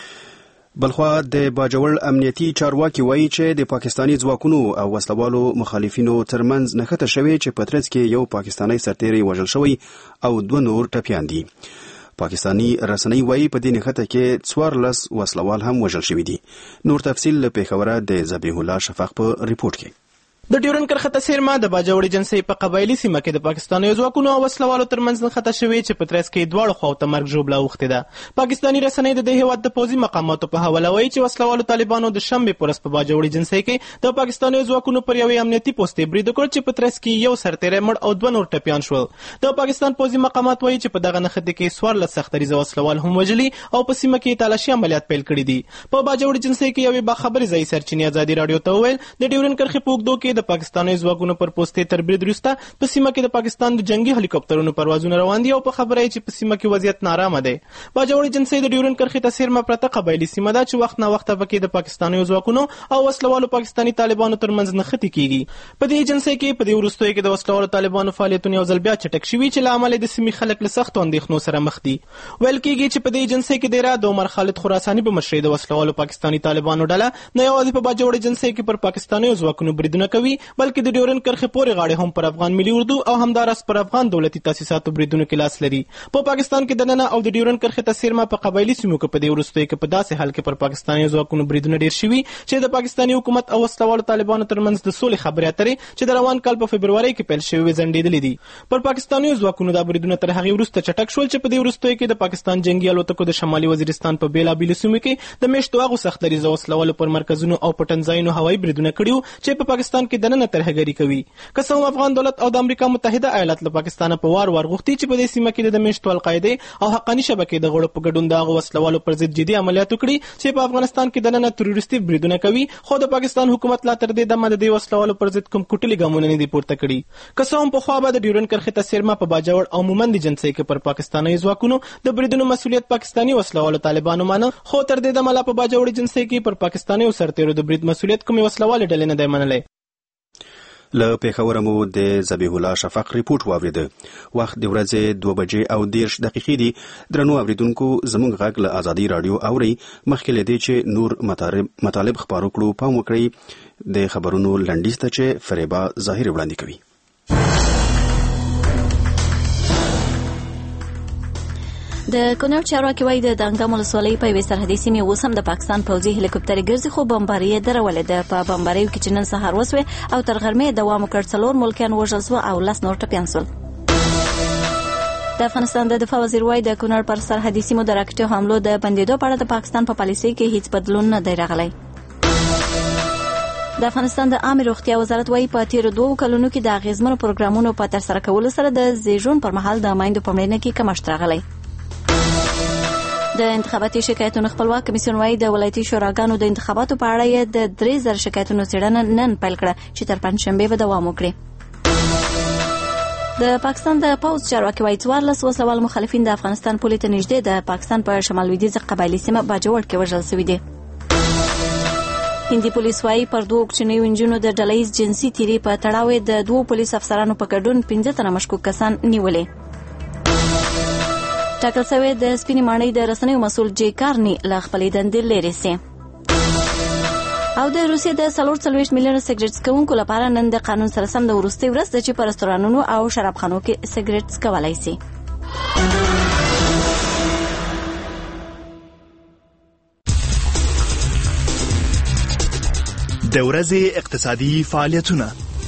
بلخوا د باجوړ امنیتي چارواکي وایي چې د پاکستاني ځواکونو او وسلوالو مخالفینو ترمنځ نښته شوې چې په ترڅ کې یو پاکستانی سرتیری وژل شوی او 2 نور ټپیان دي. پاکستانی رسنۍ وایي په دې نښته کې 14 وسلوال هم وژل شوي دي. نور تفصیل له پیښوره د ذبیح الله شفق په ریپورت کې. د ډیورن کرښه څیرمه د باجوړي جنسي په قبایلي سیمه کې د پاکستاني ځواکونو او وسلوالو ترمنځ نښته شوې چې په ترڅ کې دواړو خواو ته مرګ ژوبله اوښتې ده. پاکستاني رسنۍ د دې هیواد د پوځي مقاماتو په حواله وایي چې وسلوالو طالبانو د شنبې په ورځ په باجوړي جنسي کې د پاکستاني ځواکونو پر یوې امنیتي پوستې برید وکړ چې په ترڅ کې یو سرتیری مړ او 2 نور ټپیان شول. د پاکستان پوځي مقامات وایي چې په دغه نښتې کې 14 سختریزه وسلوال هم وژلي او په سیمه کې تالاشي عملیات پیل کړي دي. په باجوړي جنسي کې یوې باخبرې ځایي سرچینې ازادي راډیو ته وویل د ډیورن کرښې په اوږدو کې د د پاکستاني ځواکونو پر پوستې تر برید وروسته په سیمه کې د پاکستان د جنگي هلیکاپټرونو پروازونه روان دي او په خبره چې په سیمه کې وضعیت نارامه دی. باجوړ ایجنسۍ د ډیورنډ کرښې ته څیرمه پرته قبایلي سیمه ده چې وخت نا وخت پکې د پاکستاني ځواکونو او وسلوالو پاکستاني طالبانو ترمنځ نښتې کیږي. په دې ایجنسۍ کې په دې وروستیو کې د وسلوالو طالبانو فعالیتونه یو ځل بیا چټک شوي چې له امله د سیمې خلک له سختو اندېښنو سره مخ دي. ویل کېږي چې په دې ایجنسۍ کې ډیره د عمر خالد خراساني په مشرۍ د وسلوالو پاکستاني طالبانو ډله نه یوازې په باجوړ ایجنسۍ کې پر پاکستاني ځواکونو بریدونه کوي بلکې د ډیورنډ کرښې پورې غاړې هم پر افغان ملي اردو او همداراز پر افغان دولتي تاسیساتو بریدونو کې لاس لري. په پاکستان کې دننه او د ډیورنډ کرښې ته څیرمه په قبایلي سیمو کې په دې وروستیو کې په داسې حال کې پر پاکستاني ځواکونو بریدونه ډیر شوي چې د پاکستاني حکومت او وسلوالو طالبانو ترمنځ د سولې خبرې اترې چې د روان کال په فبروري کې پیل شوې ځنډېدلې دي. پر پاکستاني ځواکونو دا بریدونه تر هغې وروسته چټک شول چې په دې وروستیو کې د پاکستان جنگي الوتکو د شمالي وزیرستان په بیلابیلو سیمو کې د میاشتو هغو سخت دریځه وسلوالو پر مرکزونو او پټنځایونو هوایي بریدونه کړي چې په پاکستان کې دننه ترهګري کوي. که څه هم افغان دولت او د امریکا متحده ایالات له پاکستانه په وار غوښتي چې په دې سیمه کې د میاشتو القاعدې او حقاني شبکې د غړو په ګډون د هغو وسلوالو پر ضد جدي عملیات وکړي چې په افغانستان کې دننه تروریستي بریدونه کوي، خو د پاکستان حکومت لا تر دې دمه د دې وسلوالو پر ضد کوم کوټلي ګامونه نه دي پورته کړي. که څه هم پخوا به د ډیورنډ کرښې ته څیرمه په باجوړ او مومند ایجنسۍ کې پر پاکستاني ځواکونو د بریدونو مسؤلیت پاکستاني وسلوالو طالبانو مانه، خو تر دې دمه لا په باجوړ ایجنسۍ کې پر پاکستاني سرتیرو د برید مسؤلیت کومې وسلوالې ډلې نه دی منلی. له پیښوره مو د ذبیح الله شفق ریپورت واوریده. وخت د ورځې 2:30 دي. درنو اوریدونکو، زموږ غږ له ازادي رادیو اوري. مخکې له دې چې نور مطالب خبرو کړو، پام وکړئ د خبرونو لنډیز ته چې فریبا ظاهر وړاندې کوي. د کونړ چارواکي وایي د دانګام ولسوالۍ په یوې سرحدي سیمې اوس هم د پاکستان پوځي هلیکوپټرې ګرځي، خو بمباري یې درولې ده. په بمباریو کې چې نن سهار وسوې او تر غرمې دوام وکړ، 4 ملکیان وژل سوه او 10 نور ټپیان سول. د افغانستان د دفاع وزیر وایي د کونړ پر سرحدي سیمو د راکټي حملو د بندېدو په اړه د پاکستان په پالیسۍ کې هیڅ بدلون نه دی راغلی. د افغانستان د عامه روغتیا وزارت وایي په تیرو 2 کلونو کې د اغیزمنو پروګرامونو په ترسره کولو سره د زیږون پر مهال د میندو په مړینه کې کمښت راغلی. د انتخاباتي شکایتونو خپلواک کمیسیون وایي د ولایتي شوراګانو د انتخاباتو په اړه یې د 3000 شکایتونو څېړنه نن پیل کړه چې تر پنجشنبې به دوام وکړي. د پاکستان د پوځ چارواکي وایي 14 وسلوال مخالفین د افغانستان پولې ته نږدې د پاکستان په شمال لویدیځه قبایلي سیمه باجوړ کې وژل شوي دي. هندي پولیس وایي پر 2 کوچنیو نجونو د ډلهییز جنسي تیري په تړاو د 2 پولیس افسرانو په ګډون 15 تنه مشکوک کسان نیولې. ټاکل شوی د سپینې ماڼۍ د رسنیو مسؤل جی کارني له خپلې دندې لرې سي. او د روسیې د 43 میلیونه سیګریټ څکونکو لپاره نن د قانون سره سم د وروستۍ ورځ ده چې په رستورانونو او شرابخانو کې سیګریټ څکولی سي. د ورځې اقتصادي فعالیتونه.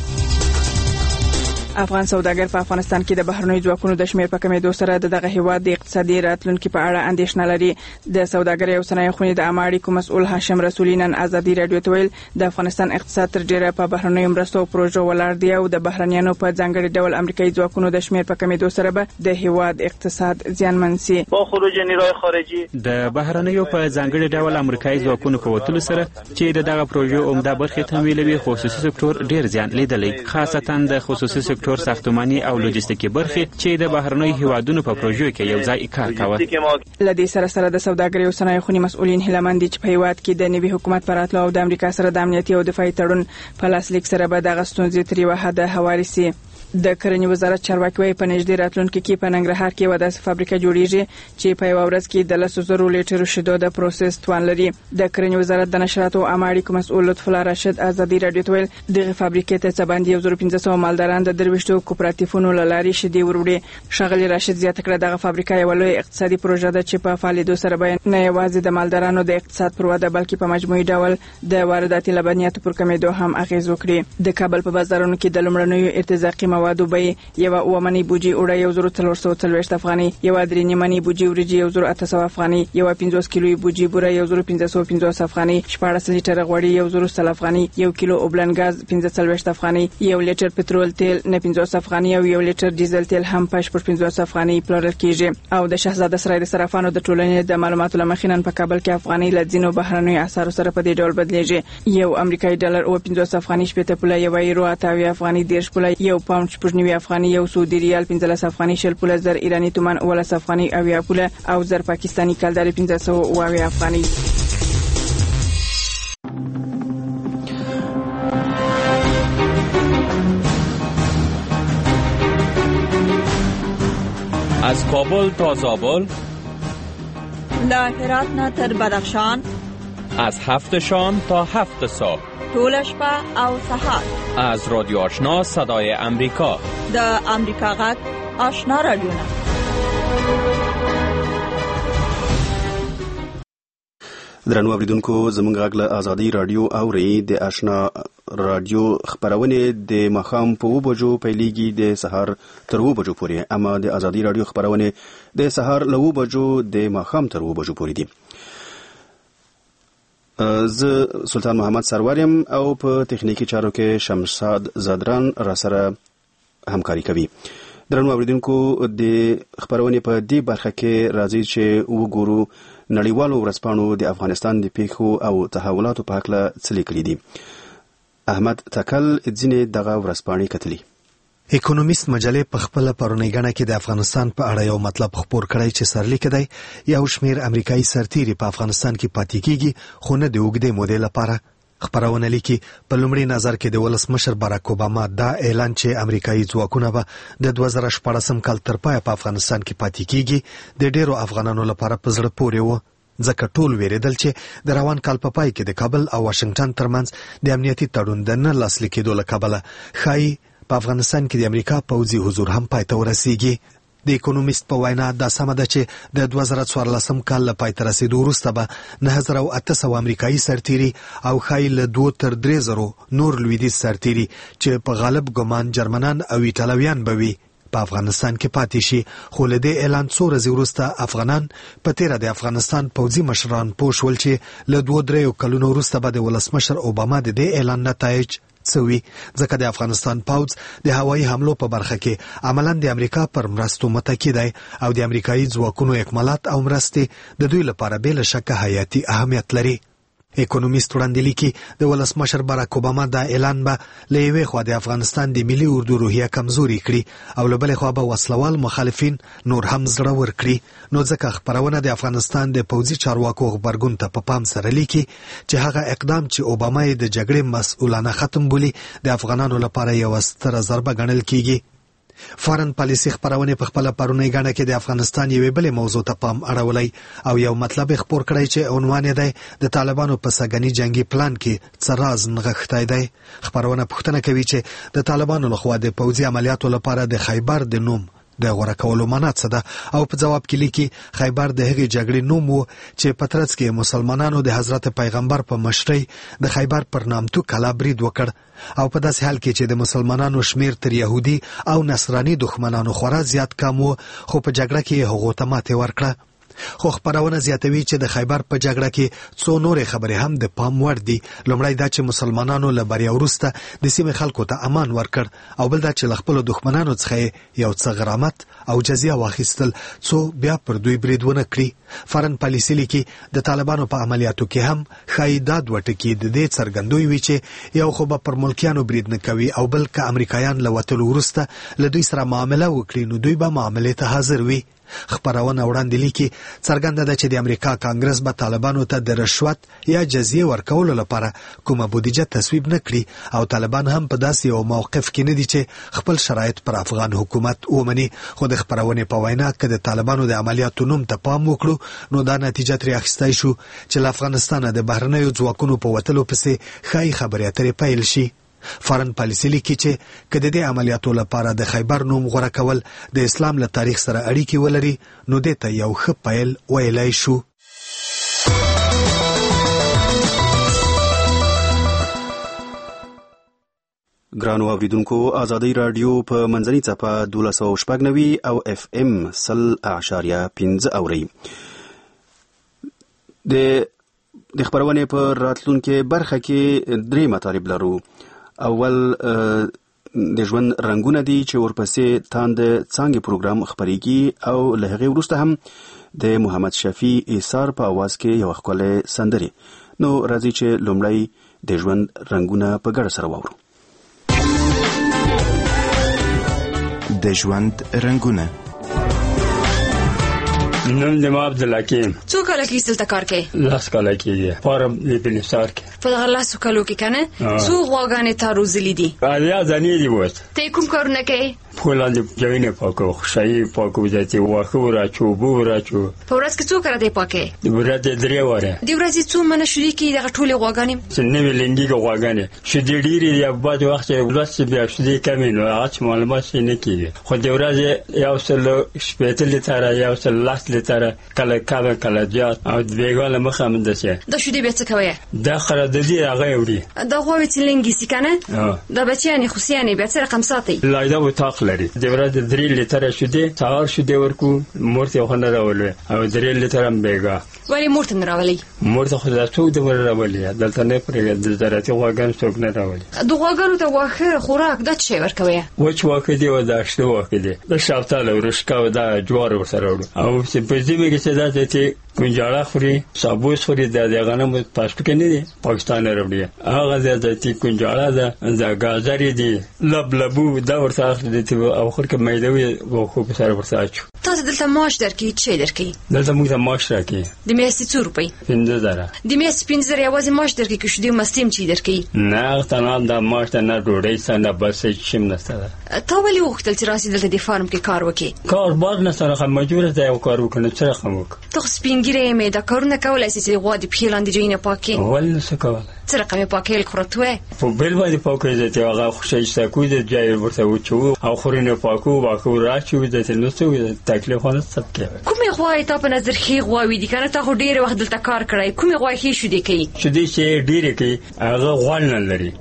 افغان سوداګر په افغانستان کې د بهرنیو ځواکونو د شمېر په کمېدو سره دغه هیواد د اقتصادي راتلونکي په اړه اندېښنه لري. د سوداګرۍ او صنایع خونې د عامه اړیکو مسؤل هاشم رسولي نن ازادي رادیو ته ویل د افغانستان اقتصاد تر ډیره په بهرنیو مرستو او پروژو ولاړ دی او د بهرنیانو په ځانګړي ډول امریکایي ځواکونو د شمېر په کمېدو سره به د هیواد اقتصاد زیانمن شي. با خروج نیروی خارجي د بهرنیو په ځانګړي ډول امریکایي ځواکونو په وتلو سره چې دغه پروژو عمده برخې تمویلوي، خصوصي سکتور ډیر زیان لیدلی، خاصتا د خصوصي سکتور ساختماني او لوجستیکي برخې چې د بهرنیو هیوادونو په پروژو کې یو ځای کار کاوه. لدې سره د سوداګرۍ او صنایع خونې مسؤلین هیله مند دي چې په هیواد کې د نوي حکومت پر راتلو او د امریکا سره د امنیتي او دفاعي تړون په لاسلیک سره به دغه ستونزې تر یوه حده هوارې سي. د کرنې وزارت چارواکي وایي په نږدې راتلونکي کې په ننګرهار کې یوه داسې فابریکه جوړیږي چې په یوه ورځ کې د 10,000 لیټرو شیدو د پروسس توان لري. د کرنې وزارت د نشراتو او عامه اړیکو مسؤل لطف الله راشد ازادي رادیو ته ویل دغه فابریکې ته څه باندې 1500 مالداران د 23 کوپراتیفونو له لارې شیدې وروړي. ښاغلي راشد زیاته کړه دغه فابریکه یوه لویه اقتصادي پروژه ده چې په فعالیدو سره به نه یوازې د مالدارانو د اقتصاد پر وده بلکې په مجموعي ډول د وارداتي لبنیاتو پر کمېدو هم اغیز وکړي. د کابل په بازارونو کې د لومړنیو ارتزاقي موادو بیې یو اومنی بوجي اوړه 1440 افغاني، یو درې نیمنی بوجي وريجې 1800 افغاني، یو 50 کیلو بوجي بوره 1550 افغاني، 14 لیټر غوړي 1000 افغاني، 1 کیلو اوبلن غاز 15 افغاني، 1 لیټر پټرول تیل 50 افغاني او 1 لیټر ډیزل تیل هم 50 افغاني پلورل کیږي. او د شهزاده سرای د صرافانو د ټولنې د معلوماتو لمخې نن په کابل کې افغاني لدینو بهرنیو اسعارو سره په دې ډول بدلیږي. یو امریکایي ډالر او 50 افغاني 70 پوله، یو یورو 80 افغاني 10 پوله، یو پاوند 90 افغاني، یو سعودي ریال 15 افغاني، 10 پوله زر ایرانی تومان 10 افغاني او 1 پوله او زر پاکستاني کلدار 1500 افغاني. از کابل تا زابل، له هرات نه تر بدخشان، از 7 شام تا 7 صبح، ټول شپه او سهار، از رادیو آشنا صدای امریکا، د امریکا غږ آشنا رادیو. درنو اوریدونکو، زموږ غږ له آزادۍ رادیو اوري. د آشنا رادیو خبرونه د ماښام په 2 بجو پیلېږي د سهار تر 2 بجو پورې، اما د آزادۍ رادیو خبرونه د سهار له 2 بجو د ماښام تر 2 بجو پورې دي. زه سلطان محمد سروریم او په تخنیکی چارو کې شمشاد زادران را سره همکاري کوي. درنو اوریدونکو، د خبرونه په دې برخه کې راځي چې وګورو نړیوالو ورځپاڼو د افغانستان د پیښو او تحولاتو په اړه څه لیکلي دي. احمد تکل ځینې دغه ورځپاڼې کتلي. اکونومیست مجلې په خپل پرونی غڼه کې د افغانستان په اړه یو مطلب خبر کړی چې سرلیک دی یو شمیر امریکایي سرتیري په افغانستان کې پاتې کیږي، خو نه د اوږدې مودې لپاره. خبرونه لیکي په لومړي نظر کې د ولسمشر باراک اوباما دا اعلان چې امریکایي ځواکونه به د 2014 کال تر پای په افغانستان کې پاتې کیږي د ډیرو افغانانو لپاره په زړه پورې و، ځکه ټول ویریدل چې د روان کال په پای کې د کابل او واشنگټن ترمنځ د امنیتي تړون د نه لاسلیک کېدو له کبله ښایي په افغانستان کې د امریکا پوځي حضور هم پای ته ورسیږي. د اکونومیست په وینا دا سمه ده چې د 2014 کال له پای ته رسیدو وروسته به 9800 امریکایي سرتیري او ښایي له 2 تر 3000 نور لویدیځ سرتیري چې په غالب ګمان جرمنان او ایټالویان به وي په افغانستان کې پاتې شي. خو له دې اعلان څو ورځې وروسته افغانان په تیره د افغانستان پوځي مشران پوه شول چې له 2-3 کلونو وروسته به د ولسمشر اوباما د دې اعلان نتایج څوي، ځکه د افغانستان پوځ د هوایي حملو په برخه کې عملاً د امریکا پر مرستو متکی دی او د امریکایي ځواکونو اکمالات او مرستې د دوی لپاره بې له شکه حیاتي اهمیت لري. اکونومیست وړاندې لیکي د ولسمشر باراک اوباما دا اعلان به له یوې خوا د افغانستان د ملي اردو روحیه کمزوري کړي او له بلې خوا به وسلوال مخالفین نور هم زړور کړي. نو ځکه خبرونه د افغانستان د پوځي چارواکو غبرګون ته په پام سره لیکي چې هغه اقدام چې اوباما یې د جګړې مسؤلانه ختم بولي د افغانانو لپاره یو ستره ضربه ګڼل کیږي. فارن پالیسي خبرونه په خپل پرونی غاڼه کې د افغانستان یوې بلې موضوع ته پام اړولی او یو مطلب خبر کړی چې عنوان یې دی د طالبانو په سګنی جنگي پلان کې څه راز نغښتی دی. خبرونه پوښتنه کوي چې د طالبانو لخوا د پوځي عملیاتو لپاره د خیبر د نوم د غوړه کولو معنا څه ده، او په جواب کې لیکي خیبر د هغې جګړې نوم و چې په ترڅ کې مسلمانانو د حضرت پیغمبر په مشرۍ د خیبر پر نامتو کلا برید وکړ او په داسې حال کې چې د مسلمانانو شمیر تر يهودي او نصراني دښمنانو خورا زیات کم و، خو په جګړه کې هغو ته ماتې ورکړه. خو خبرونه زیاتوي چې د خیبر په جګړه کې څو نورې خبرې هم د پام وړ دي. لومړی دا چې مسلمانانو له بریا وروسته د سیمې خلکو ته امان ورکړ، او بل دا چې له خپلو دښمنانو څخه یو څه غرامت او جزیه واخیستل څو بیا پر دوی برید ونه کړي. فارن پالیسي لیکي د طالبانو په عملیاتو کې هم ښایي دا دوه ټکي د دې څرګندوي وي چې یو خو به پر ملکیانو برید نه کوي او بل که امریکایان له وتلو وروسته له دوی سره معامله وکړي نو دوی به معاملې ته حاضر وي. خبرونه وړاندې لیکي څرګنده ده چې د امریکا کانګرس به طالبانو ته د رشوت یا جزیه ورکولو لپاره کومه بودیجه تصویب نه کړي او طالبان هم په داسې یو موقف کې نه دي چې خپل شرایط پر افغان حکومت ومني. خو د خبرونې په وینا که د طالبانو د عملیاتو نوم ته پام وکړو نو دا نتیجه ترې اخیستی شو چې له افغانستانه د بهرنیو ځواکونو په وتلو پسې ښایي خبرې اترې پیل شي. فارن پالیسي لیکي چې که د دې عملیاتو لپاره د خیبر نوم غوره کول د اسلام له تاریخ سره اړیکې ولري نو دې ته یو ښه پیل ویلی شو. ګرانو اوریدونکو ازادي رادیو په منځني څپه 1290 او اف ام 0.5 اوري د خبرونه په راتلونکو برخه کې درې مطالب لرو. اول د ژوند رنگونه دي چې ورپسې تاند څنګه پروګرام خبريږي او له هغه وروسته هم د محمد شفیع ایثار په आवाज کې یو خپله سندري. نو راځي چې لومړی د ژوند رنگونه په ګډه سره واورو. د ژوند رنگونه. نوم د ما عبدالحکیم. څو کاله کې دلته کار کوي؟ 10 کاله کېږي. فارم د بنسار کې. په دغه 10 کالو کې کنه څو غواګانې تا روزلې دي؟ علیا ځانې دی وځ. ته کوم کارونه کوي؟ پولاند جوینه پاکو شای پاکو ځاتي واخو راچو بو راچو. په ورځ کې څو کړه دی پاکه؟ د ورځې درې واره. د ورځې څو منه شوري کې دغه ټولې غواګانې؟ څنګه ویلنګي غواګانې چې د ډیری یا بعد وخت ورځ بیا شدي کمینو اچ معلومات نه کیږي. خو د ورځې یو سل شپېته لتر یو سل لاس لتر کله کله جات او د بیګاله مخه مندسه. د شودي به څه کوي؟ د خره د دې هغه وړي. د غوې تلنګي سکنه؟ د بچیانې خوسیانې به څه رقم ساتي؟ لایدا و تاق لري. د ورځې 3 لیټر شودي څار شودي ورکو مورته خو نه راولې او 3 لیټر هم بیګا. ولی مورته نه راولي؟ مورته خو دا څو د ور راولي دلته نه پرې د زراعتي غواګان څوک نه راولي. د غواګانو ته واخره خوراک د څه ورکوي؟ وچ واکه دی و دا شته واکه دی د شافتاله ورشکا و دا جوار ورسره وړو او چې په دې کې چې دا ته کنجاړه خوري سابوس خوري د غنم پښتو کې نه دی پاکستان راوړي هغه د تی کنجاړه د غازری دی لبلبو دا ورته د او خور کې مېدوي و خو په سره ورته اچو. تاسو دلته معاش درکې چې درکې؟ دلته موږ معاش راکې د میاشتې 2 روپۍ. 5000 د میاشتې 5000 یوازې معاش درکې کې شو دی مستیم چې درکې؟ نه تنام د معاش نه ډوډۍ څنګه بس شم نشته. تا ولې وختل چې راسي دلته د فارم کې کار وکې؟ کار بار نه سره خو مجبور ته یو کار وکړم چې رقم وک. ته سپینګری مې د کارونه کولای شي چې غوا د پیلاندې جوینه پاکي؟ ول څه کوله؟ څه رقم پاکي خورتوه؟ په بل باندې پاکي ځته هغه خوشی سکو د جای ورته وچو او خورینه پاکو واکو راچو د نو څه تکلیف نه سبکه. کومه غوا ته په نظر خي غوا وې دي کنه ته خو ډیر وخت دلته کار کړای کومه غوا هي شو دي کوي؟ شو دي چې ډیر کوي هغه غوړ نه لري.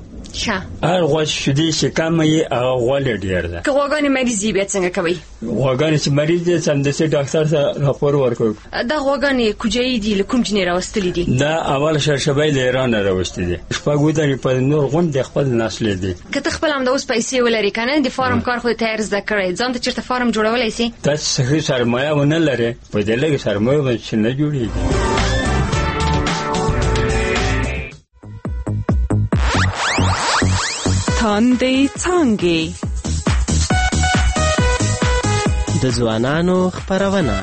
هر غوا شدي چې کم یې هغه غوړ ډیر ده. که غواګانې مریضي بیا څنګه کوي؟ غواګانې چې مریض دي سم د ډاکټر ته راپور ورکوي. دا غواګانې کوجې دي لکوم جنې راوستلې دي؟ دا اول شرشبای له ایران راوستلې دي. شپږ ودانې په نور غوند خپل نسل دي. که ته خپل هم د اوس پیسې ولري کنه د فارم کار خو ته ارزه کړی ځان ته چیرته فارم جوړولای شي؟ تاسو صحیح سرمایه ونه لري په دې لګ سرمایه باندې نه جوړیږي. تاندې څنګه د ځوانانو خبرونه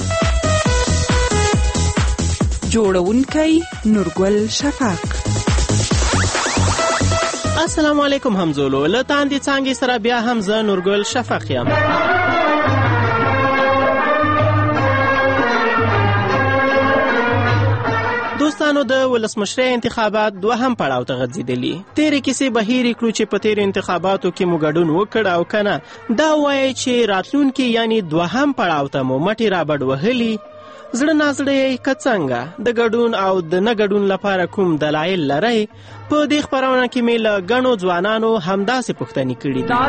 جوړونکي نورګل شفاق. السلام علیکم همزولو له تاندې څنګه سره بیا هم زه نورګل شفاق یم. دوستانو د ولسمشرۍ انتخابات دوهم پړاو ته غځېدلي. تیرې کیسې بهیرې کړو چې په تیرو انتخاباتو کې مو ګډون وکړ او کنه دا وایي چې راتلونکي یعنی دوهم پړاو ته مو مټې رابډ وهلي. زړه نازړه یې که څنګه د ګډون او د نه ګډون لپاره کوم دلایل لرئ؟ په دې خپرونه کې مې له ګڼو ځوانانو همداسې پوښتنې کړي دي.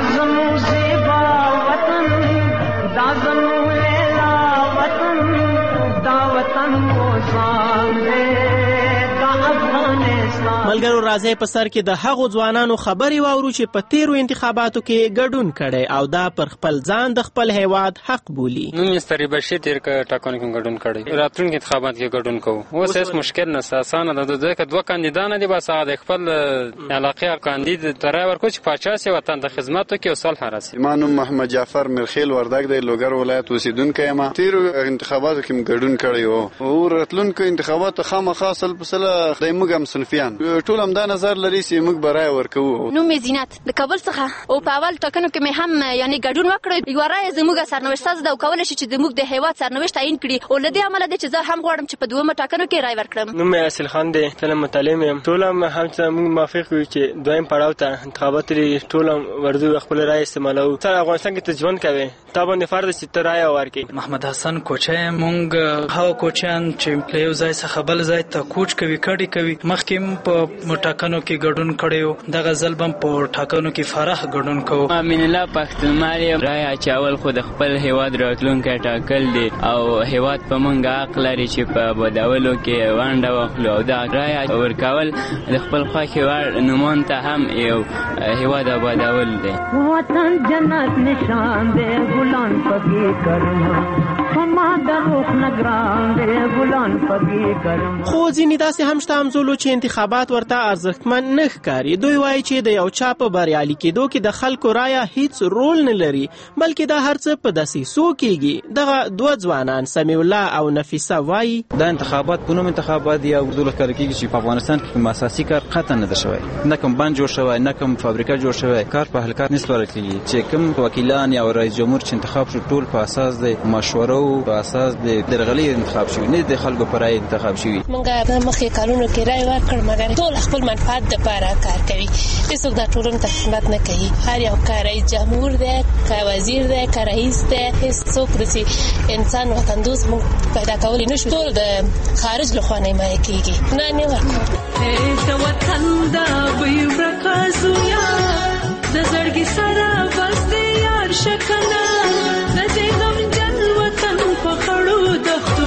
ملګرو راځي په سر کې د هغو ځوانانو خبرې واورو چې په تیرو انتخاباتو کې ګډون کړي او دا پر خپل ځان د خپل هیواد حق بولي. نو مستری بشیر تیر کا ټاکنو کې ګډون کړي راتلونکي انتخابات کې ګډون کوو. اوس هیڅ مشکل نه اسانه ده ځکه دوه کاندیدان دي بس هغه خپل علاقه کاندید ترای ورکو چې 50 وطن د خدماتو کې وصل هراسي. مانم محمد جعفر مرخیل وردګ د لوګر ولایت اوسیدونکو یم. تیرو انتخاباتو کې ګډون کړي او راتلونکو انتخاباتو خامخا اصل پسله د موږ هم صنفیان ټول هم دا نظر لري چې موږ برای ورکوو. نو مې زینت د کابل څخه او په اول ټاکنو کې مې هم یعنی ګډون وکړ. یو رای زموږ سرنوشت ساز دا کول شي چې زموږ د هیواد سرنوشت تعیین کړي او لدی عمل د چې زه هم غواړم چې په دومره ټاکنو کې رای ورکړم. نو مې اصل خان دی تل متعلم یم. ټول هم موږ موافق یو چې دویم پړاو ته انتخابات لري. ټول ورځو خپل رای استعمالو. تر افغانستان کې ته ژوند کوي تا باندې فرض چې ته رای ورکړي. محمد حسن کوچه مونږ هاو کوچان چې له یو ځای څخه بل ځای ته کوچ کوي کډي کوي مخکې په ټاکنو کې ګډون کړی، دغه ځل هم په ټاکنو کې فرح ګډون کوو. امین الله پښتونمال رای اچول خو د خپل هیواد راتلونکی ټاکل دي او هیواد په موږ حق لري چې په بدولو کې ونډه واخلو او دا رای ورکول د خپل خوښې وړ نومان ته هم یو هیواد آبادول دی. وطن جنت نشان دی ګلان پکې کرم فما د روح نگران دی ګلان پکې کرم. خو ځینې داسې هم شته همزولو چې انتخابات ورته ارزښتمن نه ښکاري. دوی وایي چې د یو چا په بریالي کېدو کې د خلکو رایه هیڅ رول نه لري، بلکې دا هر څه په دسیسو کېږي. دغه دوه ځوانان سمیع الله او نفیسه وایي دا انتخابات په نوم انتخابات یا دولت کار کېږي چې په افغانستان کې کوم اساسي کار قطعا نه ده شوی، نه کوم بند جوړ شوی، نه کوم فابریکه جوړ شوی. کار په هلکات نه سپارل کېږي چې کوم وکیلان یا رئیس جمهور چې انتخاب شو ټول په اساس د مشوره او په اساس د درغلي انتخاب شوی، نه د خلکو پر رای انتخاب شوی. موږ د مخکې کارونو کې رای ورکړ مګر ټول خپل منفعت لپاره کار کوي. هیڅوک د ټولنې ته خدمت نه کوي. هر یو که رئیس جمهور دی، که وزیر دی، که رئیس دی، هیڅوک داسې انسان وطن دوست موږ پیدا کولی نه شو. ټول د خارج له خوا نه حمایه کېږي. نه ورکوو د وطن د بوی ورکاسو یا د زړګي سره بس دی یار شکنه د دې غمجن وطن په خړو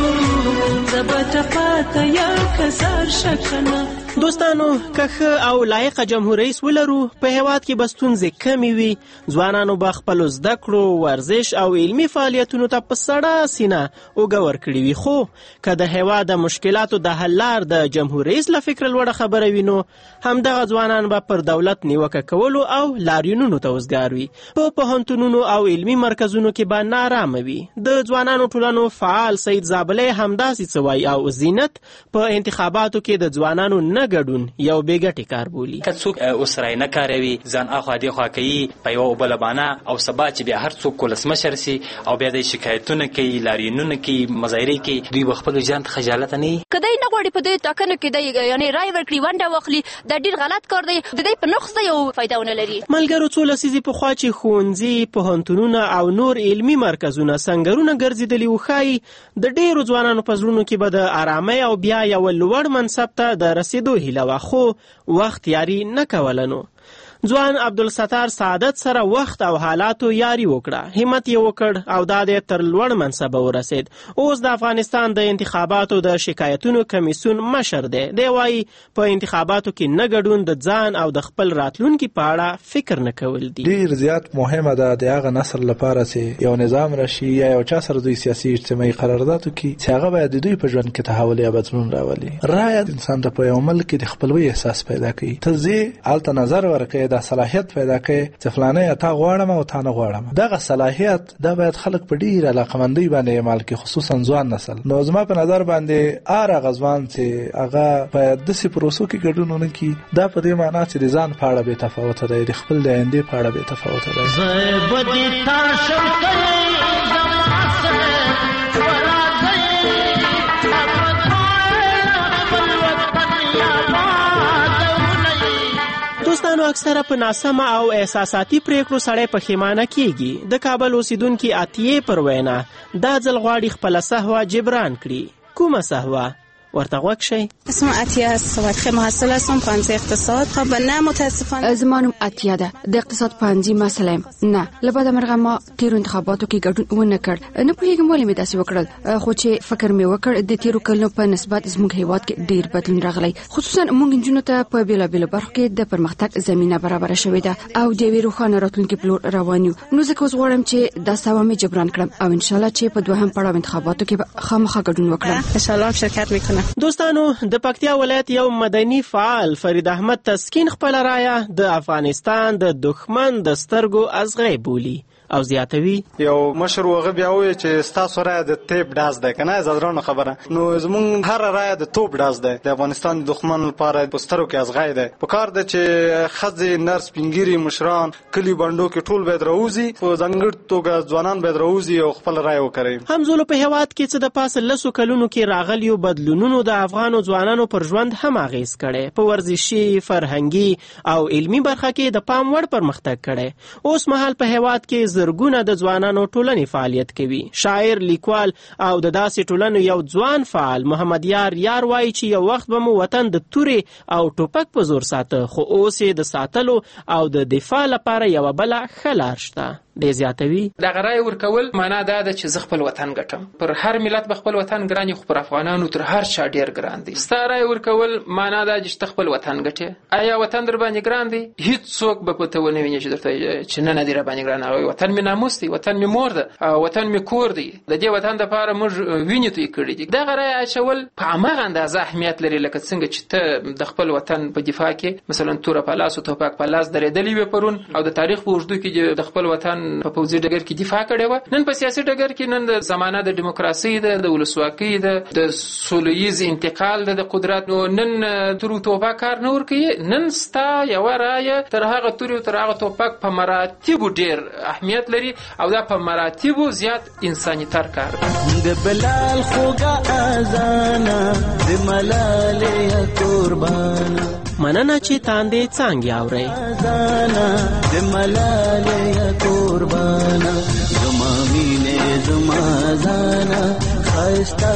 دښتو زبته پاته یا کسار شکنه. دوستانو که او لایق جمهور رئیس ولرو په هیواد کې بستونځې کمی وي، ځوانانو به خپل زده کړو، ورزش او علمي فعالیتونو ته په سړه سینه اوږه ورکړي وي. خو که د هیواد د مشکلاتو د حل لار د جمهور رئیس له فکر لوړه خبره وي نو همدغه ځوانان به پر دولت نیوکه کولو او لاریونونو ته وزګار وي. په پوهنتونونو او علمي مرکزونو کې به نارامه وي. د ځوانانو ټولنو فعال سید زابلی همداسې څه وایي او زینت په انتخاباتو کې د ځوانانو نه ګډون یو بېګټې کار بولي. که څوک اوس رای نه کاروي، ځان اخوا دېخوا کوي په یوه بله بانه او سبا چې بیا هر څوک ولسمشر سي او بیا د شکایتونه کوي، لاریونونه کوي، مظاهرې کوي، دوی به خپلو ځان ته خجالته نه وي. که دی نه غواړي په دې ټاکنو کې دی یعنې رای ورکړي، ونډه واخلي، دا ډېر غلط کار دی. د دی په نقص دی یو فایده ونه لري. ملګرو څو لسیزې پخوا چې ښوونځي، پوهنتونونه او نور علمي مرکزونه سنګرونه ګرځېدلي وو، ښایي د ډېرو ځوانانو په زړونو کې به د ارامۍ او بیا یو لوړ منصب ته د رسېدو هیله وه. خو وخت یاري نه کوله. نو ځوان عبدالستار سعادت سره وخت او حالاتو یاري وکړه، همت یې وکړ او دا د تر لوړ منصبه ورسید. اوس د افغانستان د انتخاباتو د شکایتونو کمیسیون مشر دی. دی وایي په انتخاباتو کې نه ګډون د ځان او د خپل راتلونکي په اړه فکر نه کول دي. ډیر زیات مهمه ده د هغه نسل لپاره چې یو نظام راشي یا یو چا سره دوی سیاسي اجتماعي قراردادو کې چې هغه باید دوی په ژوند کې تحول یا بدلون راولي. رایه انسان ته په یو ملک کې د خپلوي احساس پیدا کوي. ته ځې هلته نظر ورکوي، دا صلاحیت پیدا کوي چې فلانه تا غواړم او تا نه غواړم. دغه صلاحیت دا باید خلک په ډیر علاقمندۍ باندې عمل کوي، خصوصا ځوان نسل. نو زما په نظر باندې هغه ځوان چې هغه په داسې پروسو کې ګډون ونه کړي، دا په دې معنی چې د ځان په اړه بې تفاوته دی، د خپل د آینده په اړه بې تفاوته دوستانو اکثره په ناسمه او احساساتي پریکړو سړی پښیمانه کیږي. د کابل اوسیدونکي اتیې پر وینا دا ځل غواړي خپله سهوه جبران کړي. کومه سهوه؟ ورته غوږ شئ. اسم عطیه هست، خیلی محصل هستم، پانزه اقتصاد. خب نه متاسفانه زما نوم عطیه ده، د اقتصاد پانزي محصل یم. نه له بده مرغه ما تیرو انتخاباتو کې ګډون ونه کړ. نه پوهېږم ولې مې داسې وکړل، خو چې فکر مې وکړ د تیرو کلونو په نسبت زموږ هیواد کې ډیر بدلون راغلی، خصوصا موږ نجونو ته په بېلابېلو برخو کې د پرمختګ زمینه برابره شوې ده او د یوې روښانه راتلونکي په لور روان یو. نو ځکه اوس غواړم چې دا سوه مې جبران کړم او انشاءالله چې په دوهم پړاو انتخاباتو کې به خامخا ګډون وکړم. انشاءالله شرکت میکنم. دوستانو د پکتیا ولایت یو مدني فعال فرید احمد تسکین خپل رایه د افغانستان د دښمن د سترګو ازغی بولی او زیاتوي. یو مشر وغه بیا وایي چې ستاسو رایه د تیپ ډاز ده، کنه زدرانه خبره. نو زمونږ هر رایه د توپ ډاز ده. د افغانستان د دښمن لپاره په سترګو کې ازغی ده. په کار ده چې ښځې، نرس، سپینګیري، مشران کلي بانډو کې ټول باید راوځي، په ځانګړې توګه ځوانان باید راوځي او خپل رایه وکړي. همزولو په هیواد کې څه د پاسه لسو کلونو کې راغلیو بدلونونو د افغانو ځوانانو پر ژوند هم اغیز کړی، په ورزشي، فرهنګي او علمي برخه کې د پام وړ پرمختګ کړی. اوس مهال په هیواد کې زرګونه د ځوانانو ټولنې فعالیت کوي. شاعر، لیکوال او د داسې ټولنو یو ځوان فعال محمد یار وایي چې یو وخت به مو وطن د تورې او ټوپک په زور ساته، خو اوس یې د ساتلو او د دفاع لپاره یوه بله ښه لار شته. دی زیاتوي دغه رای ورکول معنا دا ده چې زه خپل وطن ګټم. پر هر ملت به خپل وطن ګران وي، خو پر افغانانو تر هر چا ډېر ګران دی. ستا رای ورکول معنا دا چې ته خپل وطن ګټې. آیا وطن در باندې ګران دی؟ هیڅوک به په ته ونه ویني چې درته چې نه دی را باندې ګران. وطن مې ناموس دی، وطن مې مور ده، وطن مې کور دی. د دې وطن دپاره موږ وینې توی کړي دي. دغه رای اچول په هماغه اندازه اهمیت لري لکه څنګه چې ته د خپل وطن په دفاع کې مثلا توره په لاس او توپک په لاس درېدلې وې پرون، او د تاریخ په اوږدو کې د خپل وطن په پوځي ډګر کې دفاع کړې وه. نن په سیاسي ډګر کې نن د زمانه د ډیموکراسۍ ده، د ولسواکۍ ده، د سولیز انتقال ده د قدرت. نو نن تور توپک کار نه ورکوي. نن ستا یوه رایه تر هغه تورې او تر هغه توپک په مراتبو ډېر اهمیت لري، او دا په مراتبو زیات انساني تر کار ده. د بلال خوږه اذانه د ملالې قربانه مننه چې تاندې څانګې اورئ. اذانه د ملالې قربانه زما مینې زما ځانه ښایسته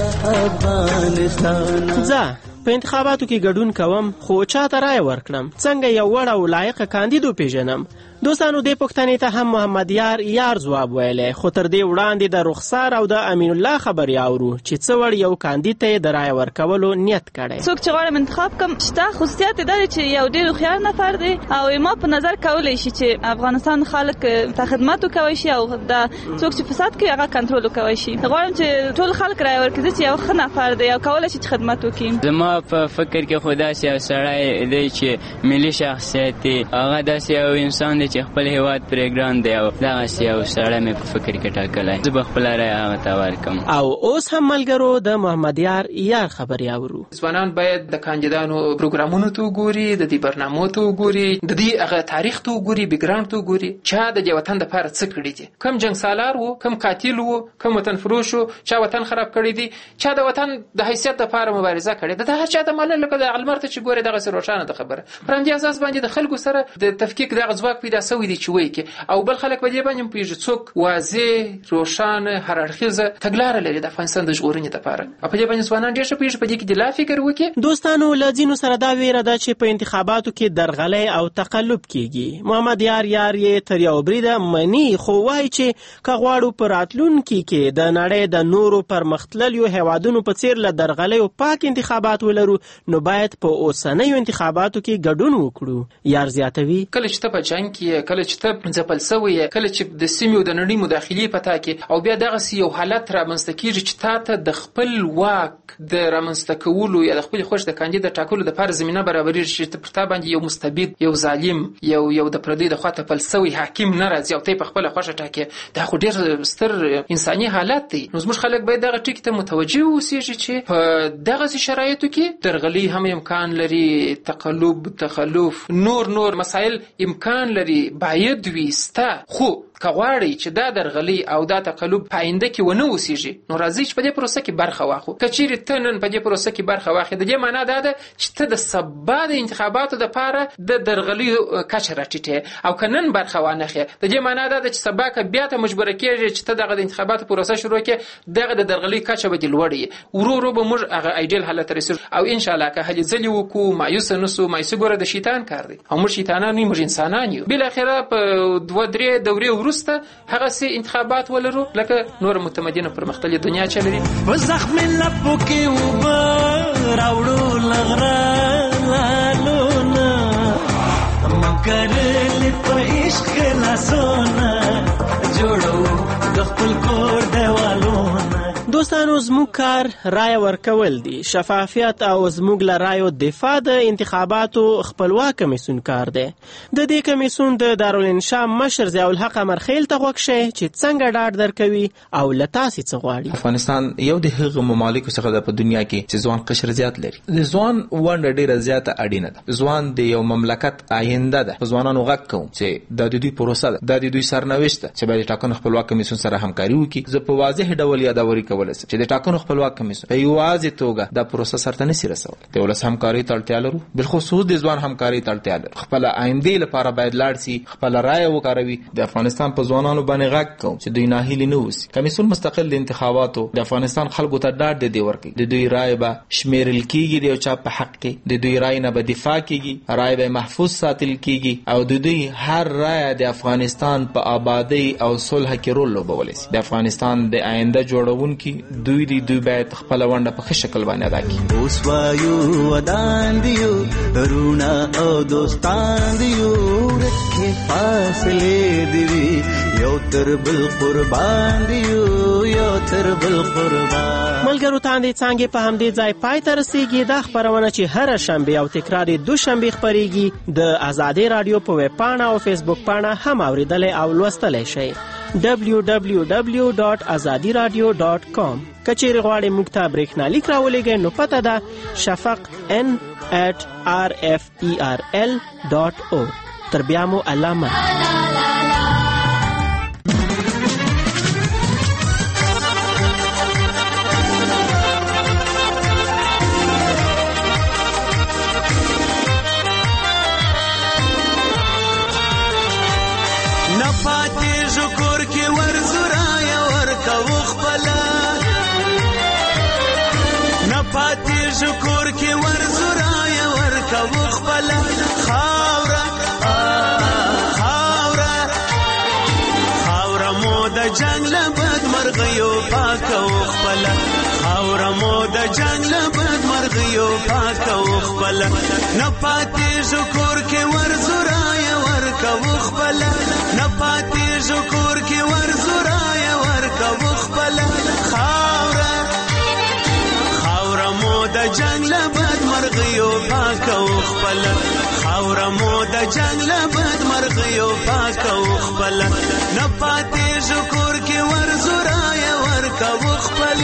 افغانستانه. زه په انتخاباتو کې ګډون کوم، خو چاته رای ورکړم، څنګه یو وړ او لایق کاندید وپېژنم. دوستانو دې پوښتنې ته هم محمد یار ځواب ویلی، خو تر دې وړاندې د رخسار او د امین الله خبرې اورو چې څه وړ یو کاندید ته یې د رای ورکولو نیت کړی. څوک چې غواړم انتخاب کم شته، خصوصیت دا دی چې یو ډېر هوښیار نفر دی او ما په نظر کولی شي چې افغانستان خلک ته خدمت وکوی شي او دا څوک چې فساد کوي هغه کنټرول وکوی شي. غواړم چې ټول خلک رای ورکړي چې یو ښه نفر دی او کولی شي چې خدمت وکړي. زما په فکر کې خو داسې یو سړی دی چې ملي شخصیت دی، هغه داسې یو انسان دی چې خپل هېواد پرې ګران دی، او دغسې یو سړی مې په فکر کې ټاکلی. زه به خپله رایه هغه ته ورکړم. او اوس هم ملګرو د محمد یار خبرې اورو. ځوانان باید د کاندیدانو پروګرامونو ته وګوري، د دې برنامو ته وګوري، د دې هغه تاریخ ته وګوري، بیکګراونډ ته وګوري، چا د دې وطن دپاره څه کړي دي. کم جنګ سالار و، کم قاتل و، کم وطن فروش و، چا وطن خراب کړی دی، چا د وطن د حیثیت دپاره مبارزه کړې ده. د هر چا د منلو لکه د عقلمر ته چې ګورې دغسې روښانه ده خبره. پر همدې اساس باندې د خلکو سره د تفکیک دغه ځواک پیدا سوی دی چې وایي کې، او بل خلک په دې باندې هم پوهېږي څوک واضح روښانه هر اړخیزه تګلاره لري د افغانستان د ژغورنې دپاره، او په دې باندې ځوانان ډېر ښه پوهېږي په دې کې د لا فکر وکړي. دوستانو له ځینو سره دا ویره ده چې په انتخاباتو کې درغلۍ او تقلب کیږي. محمد یار یې تر یو بریده مني، خو وایي چې که غواړو په راتلونکي کې د نړۍ د نورو پرمختللیو هیوادونو په څېر له درغلیو پاک انتخابات ولرو، نو باید په اوسنیو انتخاباتو کې ګډون وکړو. یار زیاتوي کله چې ته په جنګ کې، کله چې ته ځپل سوی یې، کله چې د سیمې او د نړۍ مداخلې په تا کې، او بیا دغسې یو حالت رامنځته کېږي چې تا ته د خپل واک د رامنځته کولو یا د خپلې خوښې د کاندید د ټاکلو دپاره زمینه برابرېږي چې پر تا باندې یو مستبد، یو ظالم، یو د پردیو د خوا تپل سوی حاکم نه راځي او ته یې په خپله خوښه ټاکې. دا خو ډېر ستر انساني حالت دی. نو زموږ خلک باید دغه ټکي ته متوجه اوسېږي چې په دغسې شرایطو کې درغلي هم امکان لري، تقلب، تخلف، نور مسایل امکان لري، باید وي سته. خو که غواړئ چې دا درغلي او دا تقلب په آینده کې ونه اوسېږي، نو راځئ چې په دې پروسه کې برخه واخلو. که چیرې ته نن په دې پروسه کې برخه واخلې، د دې معنا دا ده چې ته د سبا د انتخاباتو دپاره د درغلیو کچه راټیټې، او که نن برخه وانخلې، د دې معنا دا ده چې سبا که بیا ته مجبوره کېږي چې ته دغه د انتخاباتو پروسه شروع کړې، دغه د درغلۍ کچه به دې لوړه وي. ورو ورو به موږ هغه ایډیل حالت ته رسېږو، او انشاءالله که هلې ځلې وکړو، مایوسه نه سو. مایوسي ګوره د شیطان کار دی، او موږ شیطانان نه یو، موږ انسانان یو. بالاخره په 2-3 دورې وروسته هغسې انتخابات ولرو لکه نور متمدنه پرمختللې دنیا چې لري. په زخمې لپو کې اوبه راوړو له غره لالونه، مکرلې په عشق لاسونه جوړو د خپل کور دیوالونه. دوستانو زموږ کار رای ورکول دي. شفافیت او زموږ له رایو دفاع د انتخاباتو خپلواک کمیسیون کار دی. د دې کمیسیون د دارالانشا مشر ضیاء الحق امرخیل ته غوږ شئ چې څنګه ډاډ درکوي او له تاسې څه غواړي. افغانستان یو د هغو ممالکو څخه ده په دنیا کې چې ځوان قشر زیات لري. د ځوان ونډه ډېره زیاته اړینه ده. ځوان د یو مملکت آینده ده. په ځوانانو غږ کوم چې دا د دوی پروسه ده، دا د دوی سرنوشت ده چې باید ټاکنو خپلواک کمیسیون سره همکاري وکړي. زه په واضح ډول یادوري کوم کولای شي چې د ټاکنو خپلواک کمیسیون په یوازې توګه د پروسه سرته نشي رسول. د ولس همکاري ته اړتیا لرو، بالخصوص د ځوان همکاري ته اړتیا لرو. خپل آینده لپاره باید لاړ شي، خپل رائے وکاروي. د افغانستان په ځوانانو باندې غږ کوم چې دوی ناهیلي نه اوسي. کمیسیون مستقل د انتخاباتو د افغانستان خلکو ته ډاډ دی ورکړي. د دوی رائے به شمیرل کیږي، د چا په حق کې د دوی رائے نه به دفاع کیږي، رائے به محفوظ ساتل کیږي او د دوی هر رائے د افغانستان په آبادی او صلح کې رول لوبولی شي. د افغانستان د آینده جوړونکي دوی باید خپل ونډه په ښه شکل باندې ادا کړي. اوس وایو ودان دیو رونا او دوستان دیو رکھے فاصلې دی یو تر بل قربان دیو یو تر بل قربان. ملګرو تاندې څانګې په همدې ځای پای ته رسیږي. دا خپرونه چې هر شنبه او تکرار دوشنبه خپریږي د آزادۍ رادیو په ویب پاڼه او فیسبوک پاڼه هم اوریدلای او لوستلای شئ. www.azadiradio.com. کچېرې غواړئ موږ ته برېښنالیک راولېږئ نو پته ده شفق n@rferl.org. تر بیا مو الله مل. شکر کې ورزرایا ورکا وخپل خاورا مو د جنگ لبد مرغیو پاک وخپل خاورا مو د جنگ لبد مرغیو پاک وخپل نه پاتې شکر کې ورزرایا ورکا وخپل نه پاتې شکر کې ورزرایا ورکا وخپل د جنگ لبد مرغیو پاک وخپل خاورا مو د جنگ لبد مرغیو پاک وخپل نه پاتې شکر کې ورزرایا ورکا وخپل.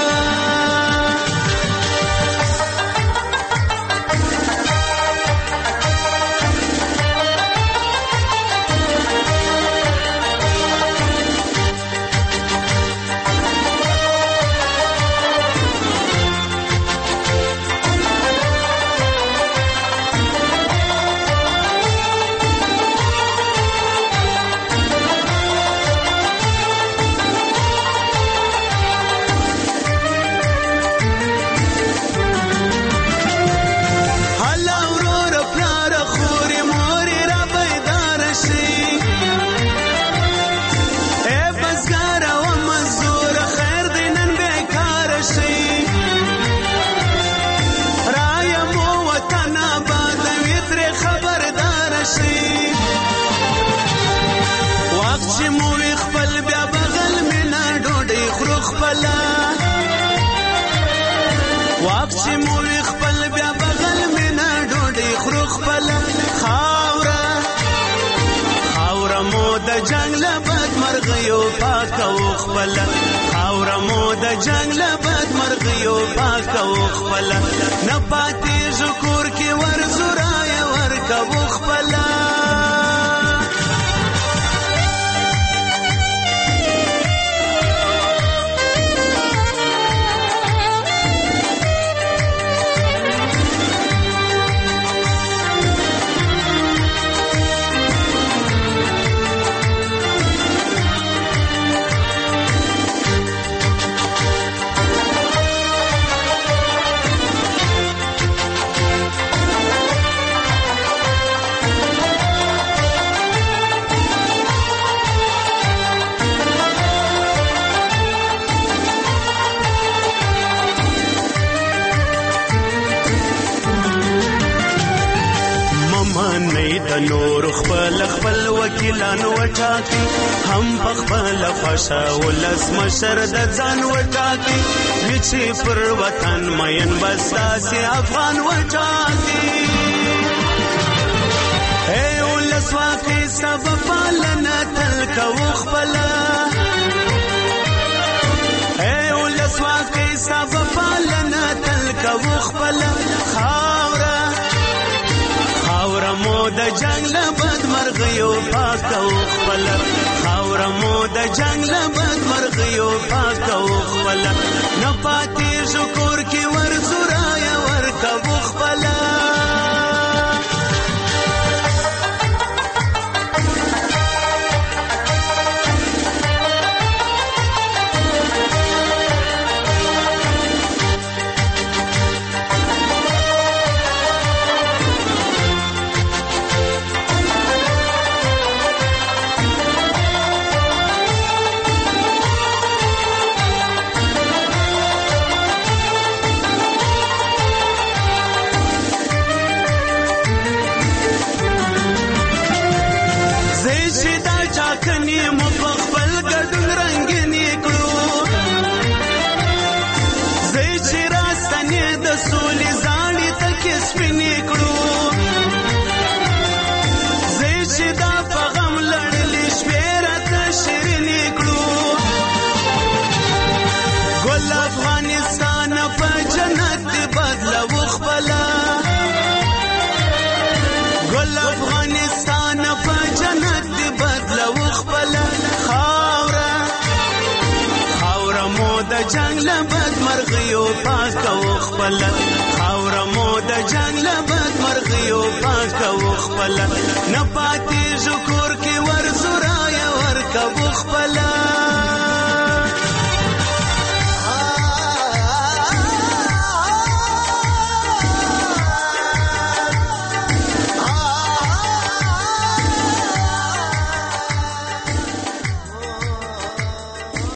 جنگ لبد مرغیو پاک وخپل خاورا مو د جنگ لبد مرغیو پاک وخپل نه پاتې شکر کې ورزرایا ورکا وخپل. نور خپل وکیلان وټاکي هم خپل خوښه ولس مشر د ځان وټاکي چې پر وطن مین بساسي افغان وټاکي اے ولس واکي سبب پالنه تل کو خپل اے ولس واکي سبب پالنه تل کو خپل خاورا مو د جنگ لبد مرغیو پاک وخپل خاورا خاور مو د جنگ له بد مرغیو پاکو خپل نه پاتې شکر کې ورزورای ورکو خپل جنگ لبد مرغیو پاکو خپل خاور مو د جنگ لبد مرغیو پاکو خپل نه پاتې شکر کې ورزورای ورکو خپل